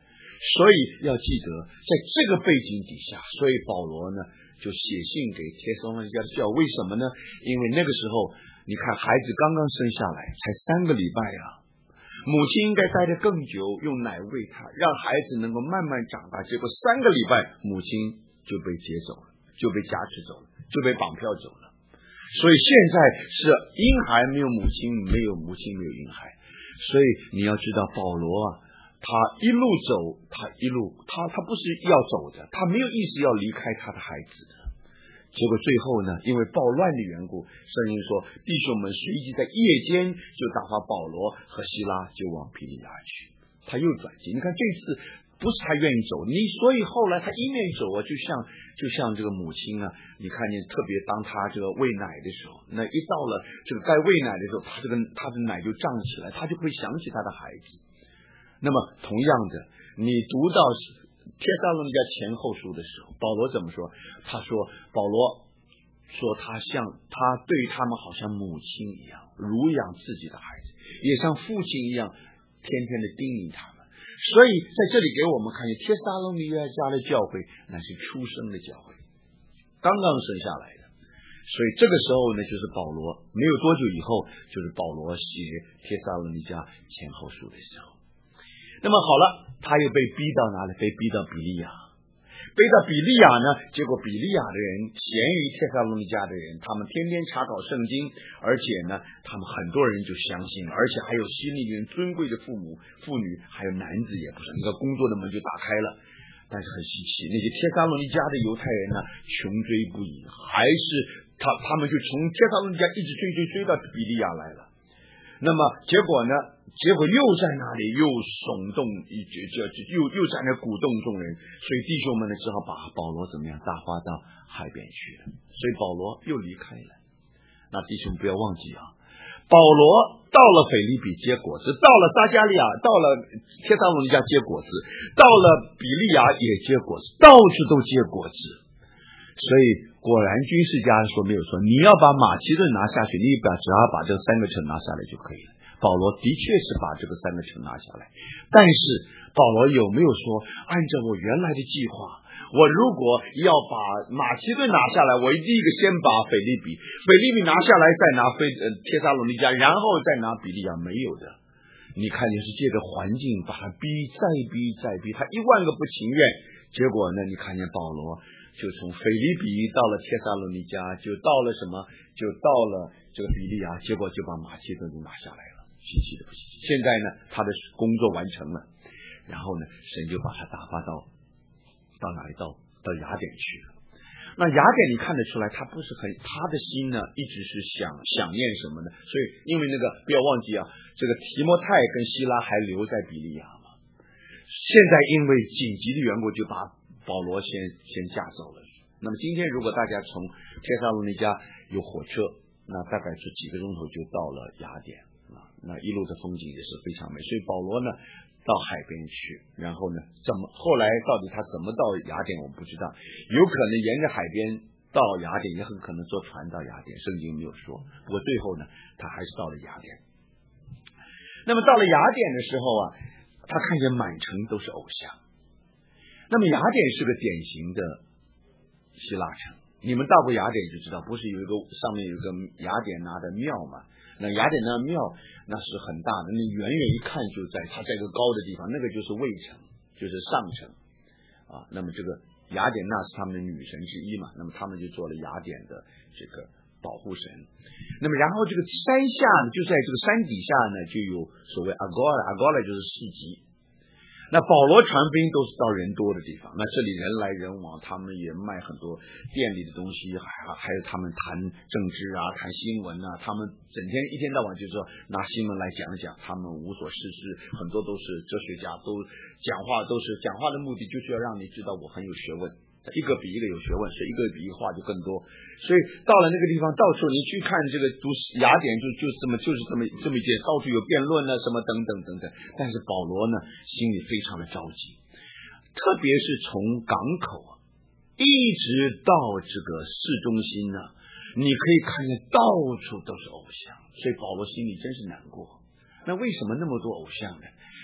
所以要记得，在这个背景底下，所以保罗呢就写信给帖撒罗尼迦的教会。为什么呢？因为那个时候你看孩子刚刚生下来才三个礼拜啊，母亲应该待得更久，用奶喂他，让孩子能够慢慢长大。结果三个礼拜母亲就被接走了，就被挟持走了，就被绑票走了。所以现在是婴孩没有母亲，没有母亲没有婴孩。所以你要知道保罗啊，他一路走，他一路他他不是要走的，他没有意思要离开他的孩子的。结果最后呢，因为暴乱的缘故，圣经说弟兄们随即在夜间就打发保罗和希拉就往庇利亚去。他又转机，你看这次不是他愿意走，你所以后来他一面走啊，就像就像这个母亲啊，你看见特别当他这个喂奶的时候，那一到了这个该喂奶的时候，他这个他的奶就胀起来，他就会想起他的孩子。那么同样的，你读到帖撒罗尼迦前后书的时候，保罗怎么说？他说保罗说他像他对他们好像母亲一样乳养自己的孩子，也像父亲一样天天的叮咛他们。所以在这里给我们看见帖撒罗尼迦的教会那是出生的教会，刚刚生下来的。所以这个时候呢，就是保罗没有多久以后，就是保罗写帖撒罗尼迦前后书的时候。那么好了，他又被逼到哪里？被逼到比利亚。背到比利亚呢，结果比利亚的人咸于帖撒罗尼迦的人，他们天天查考圣经，而且呢他们很多人就相信，而且还有希利人尊贵的父母妇女，还有男子也不是，那个工作的门就打开了。但是很稀奇，那些帖撒罗尼迦的犹太人呢穷追不已，还是他他们就从帖撒罗尼迦一直追追追到比利亚来了。那么结果呢？结果又在那里又耸动，一就又又在那鼓动众人，所以弟兄们呢只好把保罗怎么样打发到海边去了。所以保罗又离开了。那弟兄不要忘记啊，保罗到了腓立比接果子，到了撒加利亚，到了帖撒罗尼迦接果子，到了比利亚也接果子，到处都接果子。所以果然军事家说没有说你要把马其顿拿下去，你只要把这三个城拿下来就可以了。保罗的确是把这个三个城拿下来，但是保罗有没有说按照我原来的计划，我如果要把马其顿拿下来，我第一个先把腓立比腓立比拿下来，再拿腓呃帖撒罗尼迦，然后再拿比利亚，没有的。你看你是借着环境把他逼，再逼再逼，他一万个不情愿，结果呢你看见保罗就从腓立比到了帖撒罗尼迦，就到了什么就到了这个比利亚，结果就把马其顿都拿下来了。稀奇的不稀奇。现在呢他的工作完成了，然后呢神就把他打发到到哪里到到雅典去了。那雅典你看得出来他不是很，他的心呢一直是想想念什么呢？所以因为那个不要忘记啊，这个提摩太跟希拉还留在比利亚嘛，现在因为紧急的缘故就把保罗先先架走了。那么今天如果大家从帖撒罗尼迦有火车，那大概是几个钟头就到了雅典，那一路的风景也是非常美。所以保罗呢到海边去，然后呢怎么后来到底他怎么到雅典我不知道，有可能沿着海边到雅典，也很可能坐船到雅典，圣经没有说。不过最后呢他还是到了雅典。那么到了雅典的时候啊，他看见满城都是偶像。那么雅典是个典型的希腊城，你们到过雅典就知道，不是有一个上面有一个雅典娜的庙吗？那雅典娜庙那是很大的，你远远一看就在它在一个高的地方，那个就是卫城，就是上城啊。那么这个雅典娜是他们的女神之一嘛，那么他们就做了雅典的这个保护神。那么然后这个山下呢，就在这个山底下呢就有所谓 agora agora 就是市集。那保罗传福音都是到人多的地方，那这里人来人往，他们也卖很多店里的东西，还还有他们谈政治啊，谈新闻啊，他们整天一天到晚就是说拿新闻来讲讲，他们无所事事，很多都是哲学家，都讲话都是讲话的目的就是要让你知道我很有学问，一个比一个有学问，所以一个比一个话就更多。所以到了那个地方，到处你去看这个读雅典就就这么就是这么这么一件，到处有辩论啊什么等等等等。但是保罗呢心里非常的着急，特别是从港口啊一直到这个市中心呢，你可以看见到处都是偶像，所以保罗心里真是难过。那为什么那么多偶像呢？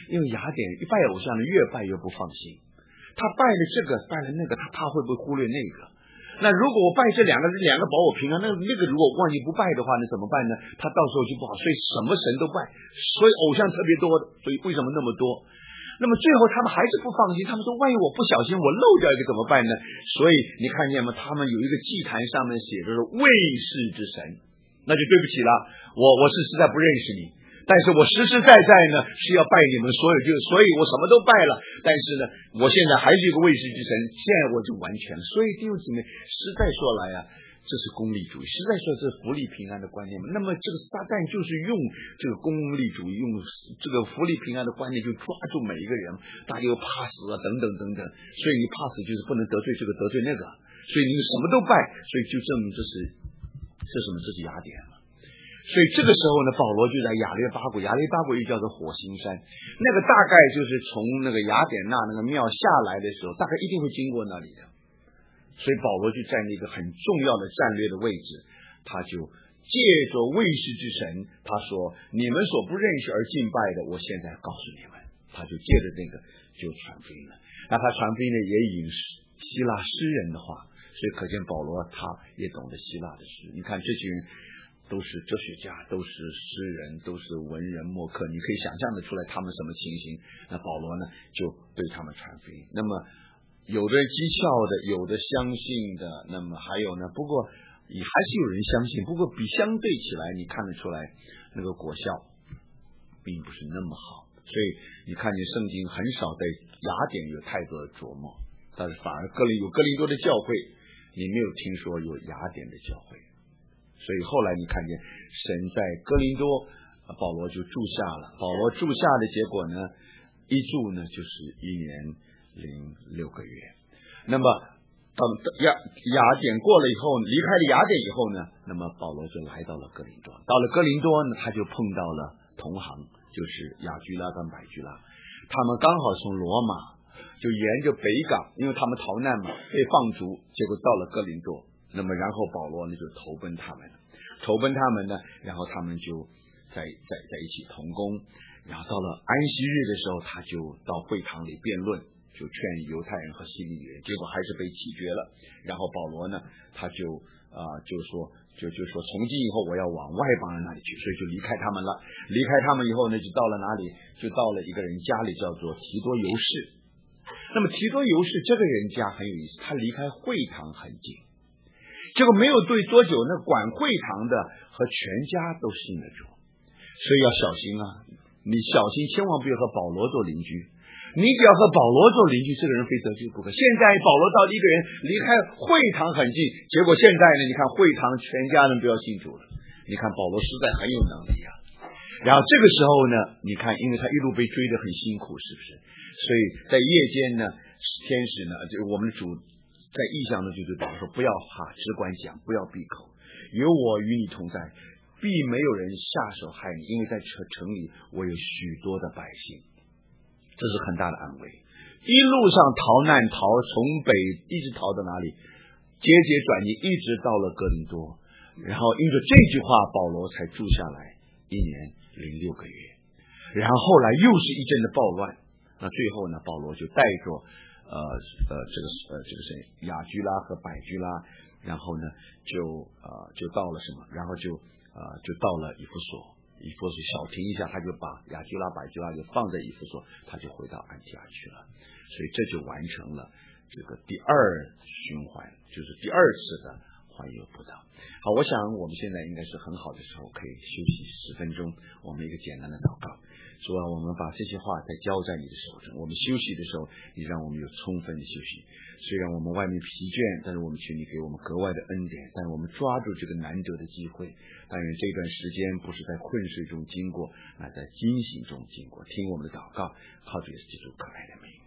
因为雅典一拜偶像呢，越拜越不放心，他拜了这个拜了那个，他怕会不会忽略那个。那如果我拜这两个两个保我平安，那那个如果万一不拜的话，那怎么办呢？他到时候就不好。所以什么神都拜，所以偶像特别多，所以为什么那么多？那么最后他们还是不放心，他们说万一我不小心我漏掉一个怎么办呢？所以你看见吗？他们有一个祭坛上面写着说卫士之神，那就对不起了，我我是实在不认识你，但是我实实在在呢是要拜你们所有，就所以我什么都拜了，但是呢我现在还是一个卫士之神，现在我就完全了。所以弟兄姊妹，实在说来啊，这是功利主义，实在说是福利平安的观念嘛。那么这个撒旦就是用这个功利主义，用这个福利平安的观念，就抓住每一个人，大家又怕死啊，等等等等。所以你怕死就是不能得罪这个得罪那个，所以你什么都拜，所以就证明这是这什么？这是雅典了。所以这个时候呢，保罗就在亚略巴谷，亚略巴谷又叫做火星山，那个大概就是从那个雅典娜那个庙下来的时候，大概一定会经过那里的。所以保罗就站在一个很重要的战略的位置，他就借着卫士之神，他说你们所不认识而敬拜的，我现在告诉你们，他就借着这个就传福音了。那他传福音呢，也引希腊诗人的话，所以可见保罗他也懂得希腊的诗。你看这群人都是哲学家，都是诗人，都是文人墨客，你可以想象得出来他们什么情形。那保罗呢，就对他们传福音。那么有的讥诮的，有的相信的，那么还有呢，不过也还是有人相信，不过比相对起来，你看得出来那个果效并不是那么好。所以你看见圣经很少在雅典有太多的琢磨，但是反而哥林有哥林多的教会，你没有听说有雅典的教会。所以后来你看见神在哥林多，保罗就住下了。保罗住下的结果呢，一住呢就是一年零六个月。那么等雅雅典过了以后，离开了雅典以后呢，那么保罗就来到了哥林多。到了哥林多呢，他就碰到了同行，就是雅居拉跟百居拉，他们刚好从罗马就沿着北港，因为他们逃难嘛，被放逐，结果到了哥林多。那么然后保罗呢就投奔他们，投奔他们呢，然后他们就在在在一起同工。然后到了安息日的时候，他就到会堂里辩论，就劝犹太人和希利人，结果还是被弃绝了。然后保罗呢，他就啊、呃、就说就就说从今以后我要往外邦人那里去，所以就离开他们了。离开他们以后呢，就到了哪里？就到了一个人家里，叫做提多犹士。那么提多犹士这个人家很有意思，他离开会堂很近。结果没有对多久，那管会堂的和全家都信了主，所以要小心啊！你小心，千万不要和保罗做邻居。你只要和保罗做邻居，这个人非得罪不可。现在保罗到一个人离开会堂很近，结果现在呢，你看会堂全家人都要信主了。你看保罗实在很有能力啊。然后这个时候呢，你看，因为他一路被追得很辛苦，是不是？所以在夜间呢，天使呢，就我们的主。在异象呢，就是保罗说不要怕，只管讲，不要闭口，有我与你同在，必没有人下手害你，因为在城城里我有许多的百姓。这是很大的安慰。一路上逃难逃，从北一直逃到哪里？节节转移，一直到了哥林多。然后因着这句话，保罗才住下来一年零六个月。然后后来又是一阵的暴乱，那最后呢，保罗就带着呃呃，这个呃这个谁雅居拉和百居拉，然后呢就呃就到了什么？然后就呃就到了以弗所。以弗所小停一下，他就把雅居拉、百居拉就放在以弗所，他就回到安提阿去了。所以这就完成了这个第二循环，就是第二次的环游布道。好，我想我们现在应该是很好的时候，可以休息十分钟，我们一个简单的祷告。主啊，我们把这些话再交在你的手中。我们休息的时候，你让我们有充分的休息。虽然我们外面疲倦，但是我们求你给我们格外的恩典，但是我们抓住这个难得的机会。但愿这段时间不是在困睡中经过，那在惊醒中经过。听我们的祷告，靠主耶稣基督可爱的名。